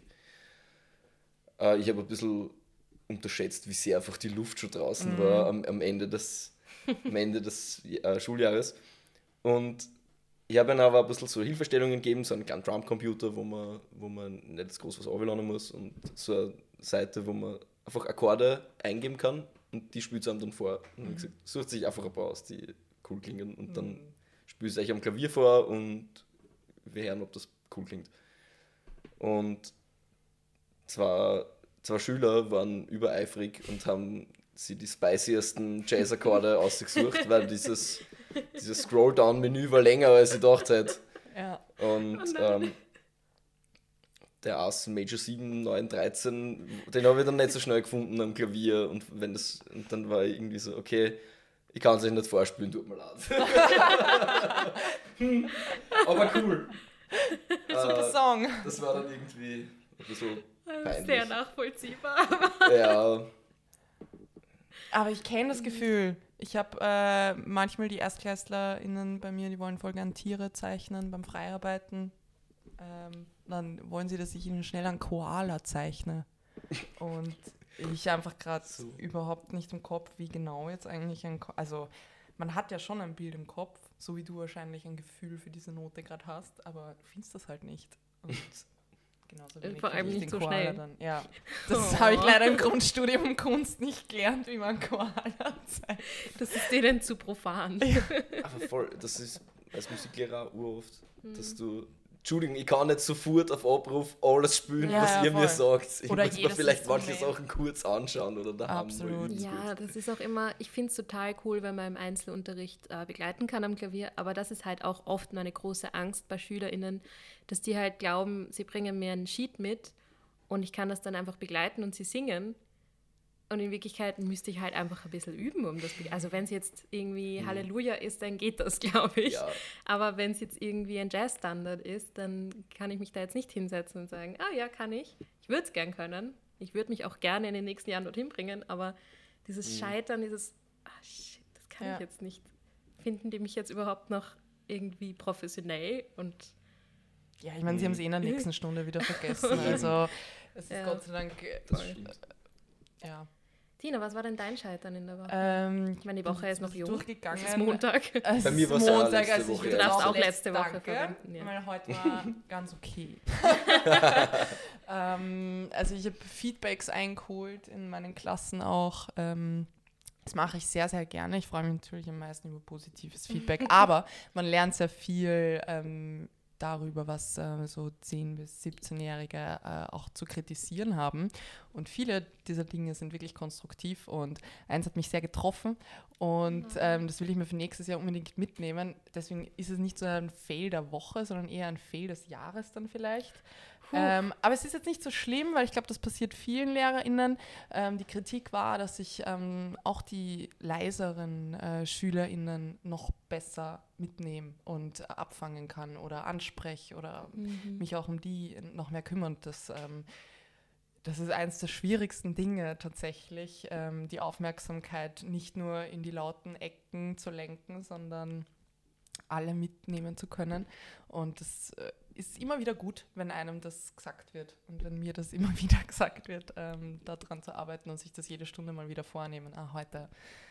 Äh, ich habe ein bisschen unterschätzt, wie sehr einfach die Luft schon draußen Mhm. war am, am Ende des, am Ende des äh, Schuljahres. Und ich habe ihnen aber ein bisschen so Hilfestellungen gegeben, so einen kleinen Drumcomputer, wo man, wo man nicht das groß was runterladen muss und so eine Seite, wo man einfach Akkorde eingeben kann und die spielt es einem dann vor. Und wie gesagt, sucht sich einfach ein paar aus, die cool klingen und dann spielt es euch am Klavier vor und wir hören, ob das cool klingt. Und zwei, zwei Schüler waren übereifrig und haben sie die spiciesten Jazz-Akkorde ausgesucht, weil dieses, dieses Scroll-Down-Menü war länger, als ich gedacht hätte. Ja. Und Oh nein. ähm, der Ass Major sieben, neun, dreizehn, den habe ich dann nicht so schnell gefunden am Klavier. Und wenn das, und dann war ich irgendwie so, okay, ich kann es euch nicht vorspielen, tut mir leid. Aber cool. Super Äh, Song. Das war dann irgendwie so peinlich. Sehr nachvollziehbar. Ja, Aber ich kenne das Gefühl. Ich habe äh, manchmal die ErstklässlerInnen bei mir, die wollen voll gern Tiere zeichnen beim Freiarbeiten. Ähm, dann wollen sie, dass ich ihnen schnell einen Koala zeichne. Und ich einfach gerade So. überhaupt nicht im Kopf, wie genau jetzt eigentlich ein Ko- Also man hat ja schon ein Bild im Kopf, so wie du wahrscheinlich ein Gefühl für diese Note gerade hast, aber du findest das halt nicht. Und genauso wenig Vor allem finde ich nicht den so Koala schnell. Dann. Ja, das Oh. habe ich leider im Grundstudium Kunst nicht gelernt, wie man Koala zeigt. Das ist denen zu profan. aber voll, das ist als Musiklehrer auch uroft, dass du, Entschuldigung, ich kann nicht sofort auf Abruf alles spielen, Ja, was ja, ihr mir voll. sagt. Ich Oder muss mir jedes vielleicht manche Instrument. Sachen kurz anschauen oder daheim. Absolut. mal Ja, kurz. das ist auch immer, ich finde es total cool, wenn man im Einzelunterricht äh, begleiten kann am Klavier, aber das ist halt auch oft meine große Angst bei SchülerInnen, dass die halt glauben, sie bringen mir einen Sheet mit und ich kann das dann einfach begleiten und sie singen. Und in Wirklichkeit müsste ich halt einfach ein bisschen üben, um das. be- Also wenn es jetzt irgendwie Mhm. Halleluja ist, dann geht das, glaube ich. Ja. Aber wenn es jetzt irgendwie ein Jazzstandard ist, dann kann ich mich da jetzt nicht hinsetzen und sagen, ah ja, kann ich. Ich würde es gern können. Ich würde mich auch gerne in den nächsten Jahren dorthin bringen, aber dieses Mhm. Scheitern, dieses, ah shit, das kann Ja. ich jetzt nicht. Finden die mich jetzt überhaupt noch irgendwie professionell? Und Ja, ich meine, sie haben es eh in der nächsten Stunde wieder vergessen. Also es ist Ja. Gott sei Dank, äh, Das stimmt. ja. Tina, was war denn dein Scheitern in der Woche? Ähm, Ich meine, die Woche ist noch jung. durchgegangen. Es ist Montag. Es Bei mir ist war's ja Montag, letzte also ich Woche, will ja. Du darfst jetzt auch letzte Woche danke, verwenden, ja. weil heute war ganz okay. ähm, also ich habe Feedbacks eingeholt in meinen Klassen auch. Ähm, das mache ich sehr, sehr gerne. Ich freue mich natürlich am meisten über positives Feedback, aber man lernt sehr viel ähm, darüber, was äh, so zehn- bis siebzehnjährige äh, auch zu kritisieren haben. Und viele dieser Dinge sind wirklich konstruktiv und eins hat mich sehr getroffen und ähm, das will ich mir für nächstes Jahr unbedingt mitnehmen. Deswegen ist es nicht so ein Fail der Woche, sondern eher ein Fail des Jahres dann vielleicht. Ähm, aber es ist jetzt nicht so schlimm, weil ich glaube, das passiert vielen LehrerInnen. Ähm, die Kritik war, dass ich ähm, auch die leiseren äh, SchülerInnen noch besser mitnehmen und äh, abfangen kann oder anspreche oder Mhm. mich auch um die noch mehr kümmern. Das, ähm, das ist eines der schwierigsten Dinge tatsächlich, ähm, die Aufmerksamkeit nicht nur in die lauten Ecken zu lenken, sondern alle mitnehmen zu können. Und das äh, ist immer wieder gut, wenn einem das gesagt wird und wenn mir das immer wieder gesagt wird, ähm, daran zu arbeiten und sich das jede Stunde mal wieder vornehmen. Ah, heute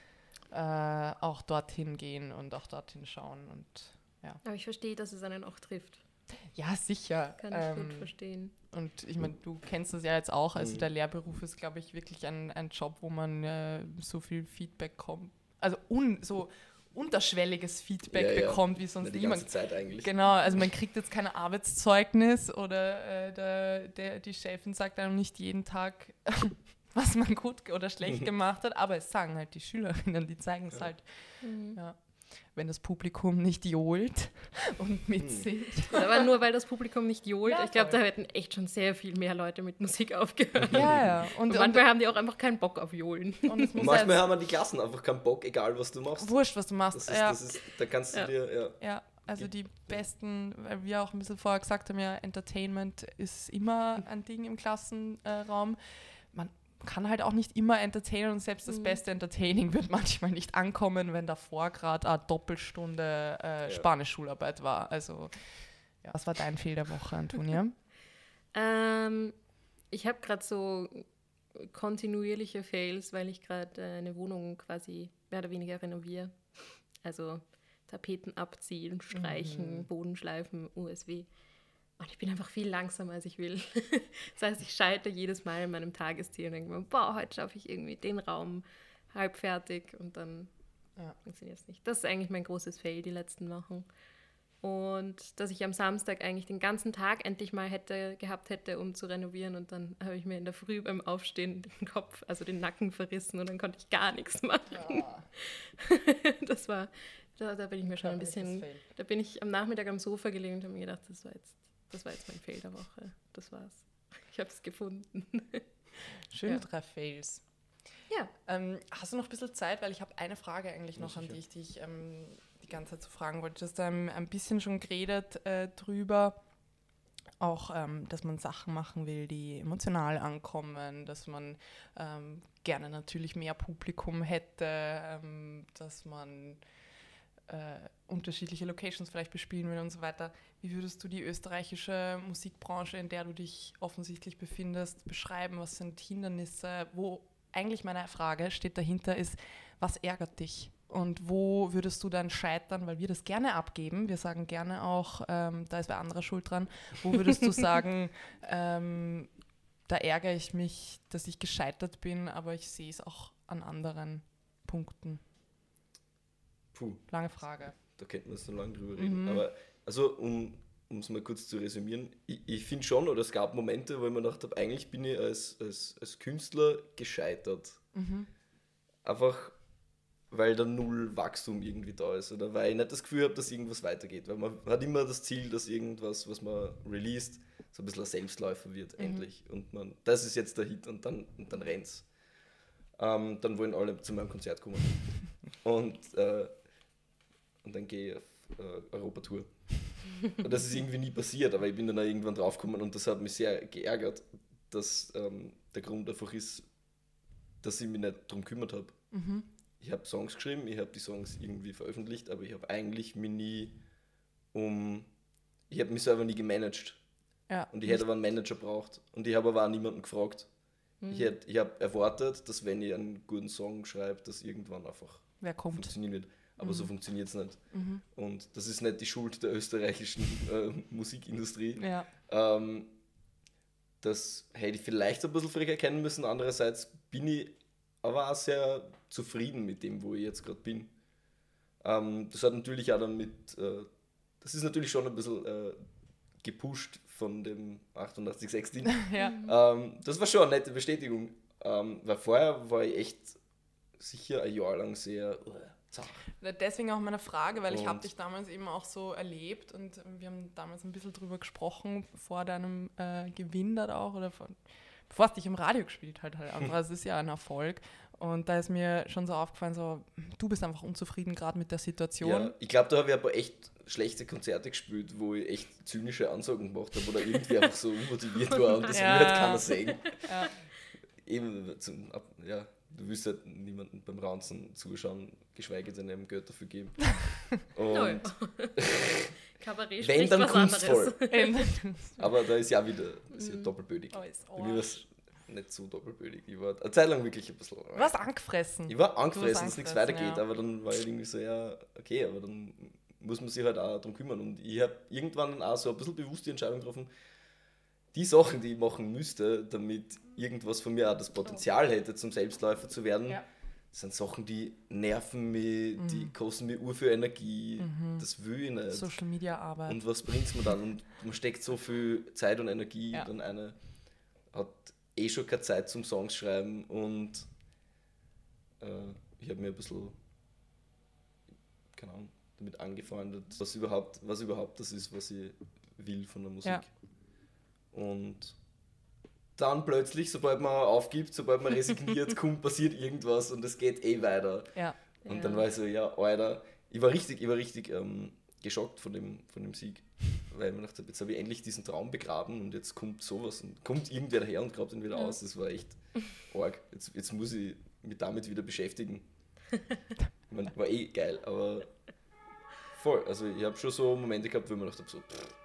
äh, auch dorthin gehen und auch dorthin schauen. Und ja, Aber ich verstehe, dass es einen auch trifft. ja sicher. Kann ich ähm, gut verstehen. Und ich meine, du kennst das ja jetzt auch. Also Mhm. der Lehrberuf ist, glaube ich, wirklich ein, ein Job, wo man äh, so viel Feedback kommt. Also un, so unterschwelliges Feedback Ja, ja. bekommt, wie sonst Die niemand. ganze Zeit eigentlich. Genau, also man kriegt jetzt kein Arbeitszeugnis oder äh, der, der, die Chefin sagt einem nicht jeden Tag, was man gut oder schlecht gemacht hat, aber es sagen halt die Schülerinnen, die zeigen es Ja. halt, Mhm. ja, wenn das Publikum nicht johlt und mitsingt. Aber nur weil das Publikum nicht johlt, Ja, ich glaube, voll. da hätten echt schon sehr viel mehr Leute mit Musik aufgehört. Ja, ja. Und, Und und, manchmal haben die auch einfach keinen Bock auf Johlen. und es Und muss manchmal halt haben die Klassen einfach keinen Bock, egal was du machst. wurscht, was du machst. Das ist, ja. das ist, da kannst du Ja. dir, ja. Ja, also die besten, weil wir auch ein bisschen vorher gesagt haben, ja, Entertainment ist immer ein Ding im Klassenraum. Man kann halt auch nicht immer entertainen und selbst das Mhm. beste Entertaining wird manchmal nicht ankommen, wenn davor gerade eine Doppelstunde äh, Ja. Spanisch-Schularbeit war. Also, ja. Was war dein Fehl der Woche, Antonia? Ähm, ich habe gerade so kontinuierliche Fails, weil ich gerade äh, eine Wohnung quasi mehr oder weniger renoviere. Also Tapeten abziehen, streichen, Mhm. Boden schleifen, U S W. Und ich bin einfach viel langsamer, als ich will. Das heißt, ich scheitere jedes Mal in meinem Tagesziel und denke mir, boah, heute schaffe ich irgendwie den Raum halb fertig und dann Ja. funktioniert es nicht. Das ist eigentlich mein großes Fail die letzten Wochen. Und dass ich am Samstag eigentlich den ganzen Tag endlich mal hätte gehabt hätte, um zu renovieren. Und dann habe ich mir in der Früh beim Aufstehen den Kopf, also den Nacken verrissen und dann konnte ich gar nichts machen. Das war, da, da bin ich mir schon ein bisschen, da bin ich am Nachmittag am Sofa gelegen und habe mir gedacht, das war jetzt das war jetzt mein Fail der Woche. Das war's. Ich habe es gefunden. Schöne Ja. drei Fails. Ja. Ähm, hast du noch ein bisschen Zeit? Weil ich habe eine Frage eigentlich Ja, noch, an sicher. die ich dich ähm, die ganze Zeit so fragen wollte. Du hast ähm, ein bisschen schon geredet äh, drüber, auch, ähm, dass man Sachen machen will, die emotional ankommen, dass man ähm, gerne natürlich mehr Publikum hätte, ähm, dass man äh, unterschiedliche Locations vielleicht bespielen will und so weiter. Wie würdest du die österreichische Musikbranche, in der du dich offensichtlich befindest, beschreiben? Was sind Hindernisse? Wo eigentlich meine Frage steht dahinter ist, was ärgert dich? Und wo würdest du dann scheitern, weil wir das gerne abgeben. Wir sagen gerne auch, ähm, da ist wer anderer schuld dran. Wo würdest du sagen, ähm, da ärgere ich mich, dass ich gescheitert bin, aber ich sehe es auch an anderen Punkten? Puh, Lange Frage. da könnten wir so lange drüber reden. Mhm. Aber also, um es mal kurz zu resümieren, ich, ich finde schon, oder es gab Momente, wo ich mir gedacht habe, eigentlich bin ich als, als, als Künstler gescheitert. Mhm. Einfach, weil da null Wachstum irgendwie da ist. Oder weil ich nicht das Gefühl habe, dass irgendwas weitergeht. Weil man hat immer das Ziel, dass irgendwas, was man released, so ein bisschen ein Selbstläufer wird, Mhm. endlich. Und man, das ist jetzt der Hit und dann, und dann rennt's. Ähm, dann wollen alle zu meinem Konzert kommen. und, äh, und dann gehe ich auf äh, Europatour. Und das ist irgendwie nie passiert, aber ich bin dann auch irgendwann draufgekommen und das hat mich sehr geärgert, dass ähm, der Grund einfach ist, dass ich mich nicht darum gekümmert habe. Mhm. Ich habe Songs geschrieben, ich habe die Songs irgendwie veröffentlicht, aber ich habe eigentlich mich nie um... Ich habe mich selber nie gemanagt. Ja. Und ich hätte aber einen Manager braucht. Und ich habe aber auch niemanden gefragt. Mhm. Ich, hätte, ich habe erwartet, dass wenn ich einen guten Song schreibe, das irgendwann einfach Wer kommt? funktionieren wird. Aber Mhm. so funktioniert es nicht. Mhm. Und das ist nicht die Schuld der österreichischen äh, Musikindustrie. Ja. Ähm, das hätte ich vielleicht ein bisschen früher erkennen müssen. Andererseits bin ich aber auch sehr zufrieden mit dem, wo ich jetzt gerade bin. Ähm, das hat natürlich auch dann mit, äh, das ist natürlich schon ein bisschen äh, gepusht von dem achtundachtzig Komma sechs Ding. Ja. ähm, das war schon eine nette Bestätigung, ähm, weil vorher war ich echt sicher ein Jahr lang sehr uh, zart. Deswegen auch meine Frage, weil ich habe Und- dich damals eben auch so erlebt und wir haben damals ein bisschen drüber gesprochen, vor deinem äh, Gewinn da auch, oder von, bevor es dich im Radio gespielt hat halt einfach. Es ist ja ein Erfolg. Und da ist mir schon so aufgefallen, so, du bist einfach unzufrieden gerade mit der Situation. Ja, ich glaube, da habe ich aber echt schlechte Konzerte gespielt, wo ich echt zynische Ansagen gemacht habe oder irgendwie einfach so unmotiviert war und das Ja. will halt keiner sehen. Ja. Eben, zum, ab- ja, du willst halt niemanden beim Ranzen zuschauen, geschweige denn einem Geld dafür geben. Und, Oh ja. Kabarett wenn, spricht dann was kunstvoll. anderes. Aber da ist ja wieder das ist ja Mhm. doppelbödig. Oh, ist Bei mir war Arsch. es nicht so doppelbödig. Ich war eine Zeit lang wirklich ein bisschen... Du warst angefressen. Ich war Du angefressen, warst dass nichts angefressen, weitergeht, ja. aber dann war ich irgendwie so, ja, okay, aber dann muss man sich halt auch darum kümmern. Und ich habe irgendwann dann auch so ein bisschen bewusst die Entscheidung getroffen, die Sachen, die ich machen müsste, damit irgendwas von mir auch das Potenzial hätte, zum Selbstläufer zu werden, Ja. das sind Sachen, die nerven mich, die Mhm. kosten mir ur viel Energie, Mhm. das will ich nicht. Social Media Arbeit. Und was bringt es mir dann? Und man steckt so viel Zeit und Energie, Ja. dann eine hat eh schon keine Zeit zum Songs schreiben und äh, ich habe mir ein bisschen, keine Ahnung, damit angefreundet, was überhaupt, was überhaupt das ist, was ich will von der Musik. Ja. Und dann plötzlich, sobald man aufgibt, sobald man resigniert, kommt, passiert irgendwas und es geht eh weiter. Ja. Und Ja. dann war ich so, ja, Alter, ich war richtig, ich war richtig ähm, geschockt von dem, von dem Sieg. Weil ich mir gedacht habe, jetzt habe ich endlich diesen Traum begraben und jetzt kommt sowas und kommt irgendwer daher und grabt ihn wieder Ja. aus. Das war echt arg. Jetzt, jetzt muss ich mich damit wieder beschäftigen. Ich mein, war eh geil, aber voll. Also ich habe schon so Momente gehabt, wo ich mir gedacht habe, so, pff,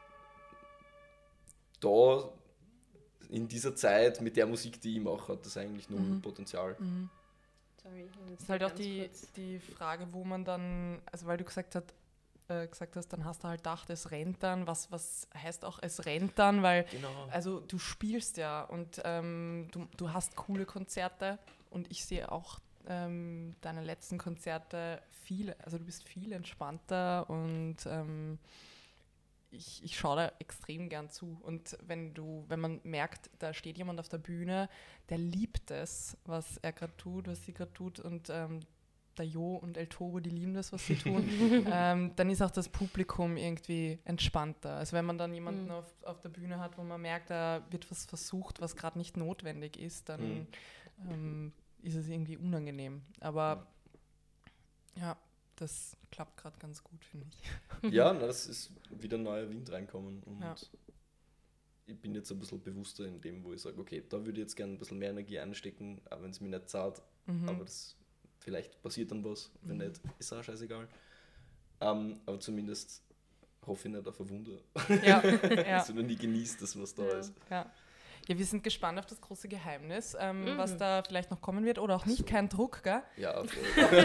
da in dieser Zeit mit der Musik, die ich mache, hat das eigentlich null Mhm. Potenzial. Mhm. Sorry, ich muss Das ist halt auch ganz die, kurz- die Frage, wo man dann, also weil du gesagt, hat, äh, gesagt hast, dann hast du halt gedacht, es rennt dann. Was, was heißt auch, es rennt dann? Weil, Genau. also du spielst ja und ähm, du, du hast coole Konzerte und ich sehe auch ähm, deine letzten Konzerte viel, also du bist viel entspannter und ähm, ich, ich schaue da extrem gern zu. Und wenn du, wenn man merkt, da steht jemand auf der Bühne, der liebt es, was er gerade tut, was sie gerade tut und ähm, der Jo und El Toro, die lieben das, was sie tun, ähm, dann ist auch das Publikum irgendwie entspannter. Also wenn man dann jemanden Mhm. auf, auf der Bühne hat, wo man merkt, da wird was versucht, was gerade nicht notwendig ist, dann Mhm. ähm, ist es irgendwie unangenehm. Aber ja, das klappt gerade ganz gut, finde ich. Ja, na, das ist wieder ein neuer Wind reinkommen und Ja. ich bin jetzt ein bisschen bewusster in dem, wo ich sage, okay, da würde ich jetzt gerne ein bisschen mehr Energie einstecken, auch wenn es mir nicht zahlt, Mhm. aber das, vielleicht passiert dann was, wenn Mhm. nicht, ist auch scheißegal. Ähm, aber zumindest hoffe ich nicht auf ein Wunder, Ja, ja. sondern ich genieße das, was da Ja. ist. Ja. Ja, wir sind gespannt auf das große Geheimnis, ähm, Mhm. was da vielleicht noch kommen wird oder auch nicht, So. kein Druck, gell? Ja, voll.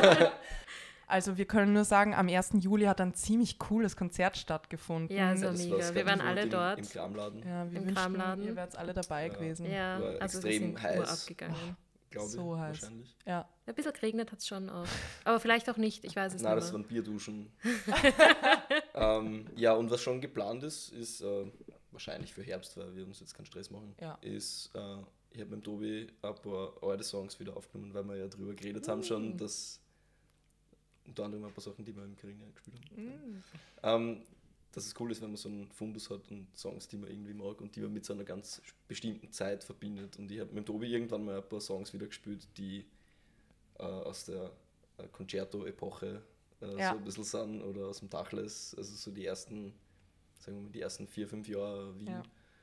Also wir können nur sagen, am ersten Juli hat ein ziemlich cooles Konzert stattgefunden. Ja, so Das mega. war's Wir ganz waren alle im, dort. Im Kramladen, Ja, wir Im wünschten, Kramladen. ihr wärt alle dabei Ja. gewesen. Ja, War also wir extrem sind heiß. nur abgegangen. glaube So ich, heiß. wahrscheinlich. Ja. Ein bisschen geregnet hat es schon auch. Aber vielleicht auch nicht, ich weiß es Nein, nicht das mehr. waren Bierduschen. ähm, ja, und was schon geplant ist, ist äh, wahrscheinlich für Herbst, weil wir uns jetzt keinen Stress machen, Ja. ist, äh, ich habe mit dem Tobi ein paar alte Songs wieder aufgenommen, weil wir ja drüber geredet haben schon, dass unter anderem ein paar Sachen, die wir im Karina gespielt haben. Mm. Ähm, dass es cool ist, wenn man so einen Fundus hat und Songs, die man irgendwie mag und die man mit so einer ganz bestimmten Zeit verbindet. Und ich habe mit dem Tobi irgendwann mal ein paar Songs wieder gespielt, die äh, aus der äh, Concerto-Epoche äh, Ja. so ein bisschen sind oder aus dem Dachles, also so die ersten, sagen wir mal, die ersten vier, fünf Jahre Wien, Ja.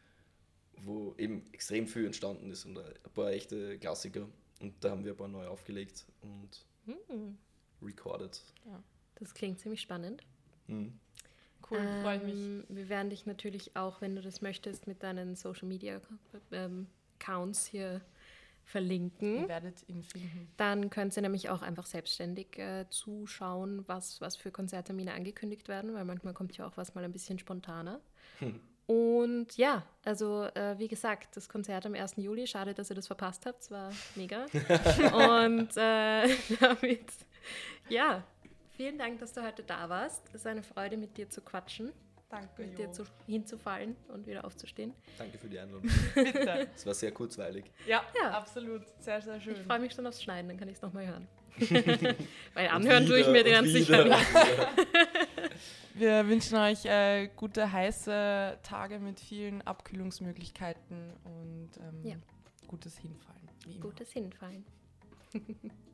wo eben extrem viel entstanden ist und ein paar echte Klassiker. Und da haben wir ein paar neu aufgelegt und Hm, recorded. das klingt ziemlich spannend. Mhm. Cool, freue ich mich. Ähm, Wir werden dich natürlich auch, wenn du das möchtest, mit deinen Social Media ähm, Accounts hier verlinken. Ihr werdet ihn finden. Dann könnt ihr nämlich auch einfach selbstständig äh, zuschauen, was, was für Konzerttermine angekündigt werden, weil manchmal kommt ja auch was mal ein bisschen spontaner. Hm. Und ja, also äh, wie gesagt, das Konzert am ersten Juli, schade, dass ihr das verpasst habt, es war mega. Und äh, damit, ja, vielen Dank, dass du heute da warst. Es ist eine Freude, mit dir zu quatschen, Danke, mit dir Jo. zu, hinzufallen und wieder aufzustehen. Danke für die Einladung. Bitte. Es war sehr kurzweilig. Ja, Ja. absolut. Sehr, sehr schön. Ich freue mich schon aufs Schneiden, dann kann ich es nochmal hören. Weil anhören tue ich wieder mir den und ganz sicher wieder. nicht. Wir wünschen euch äh, gute, heiße Tage mit vielen Abkühlungsmöglichkeiten und ähm, Ja. gutes Hinfallen. Wie immer. Gutes Hinfallen.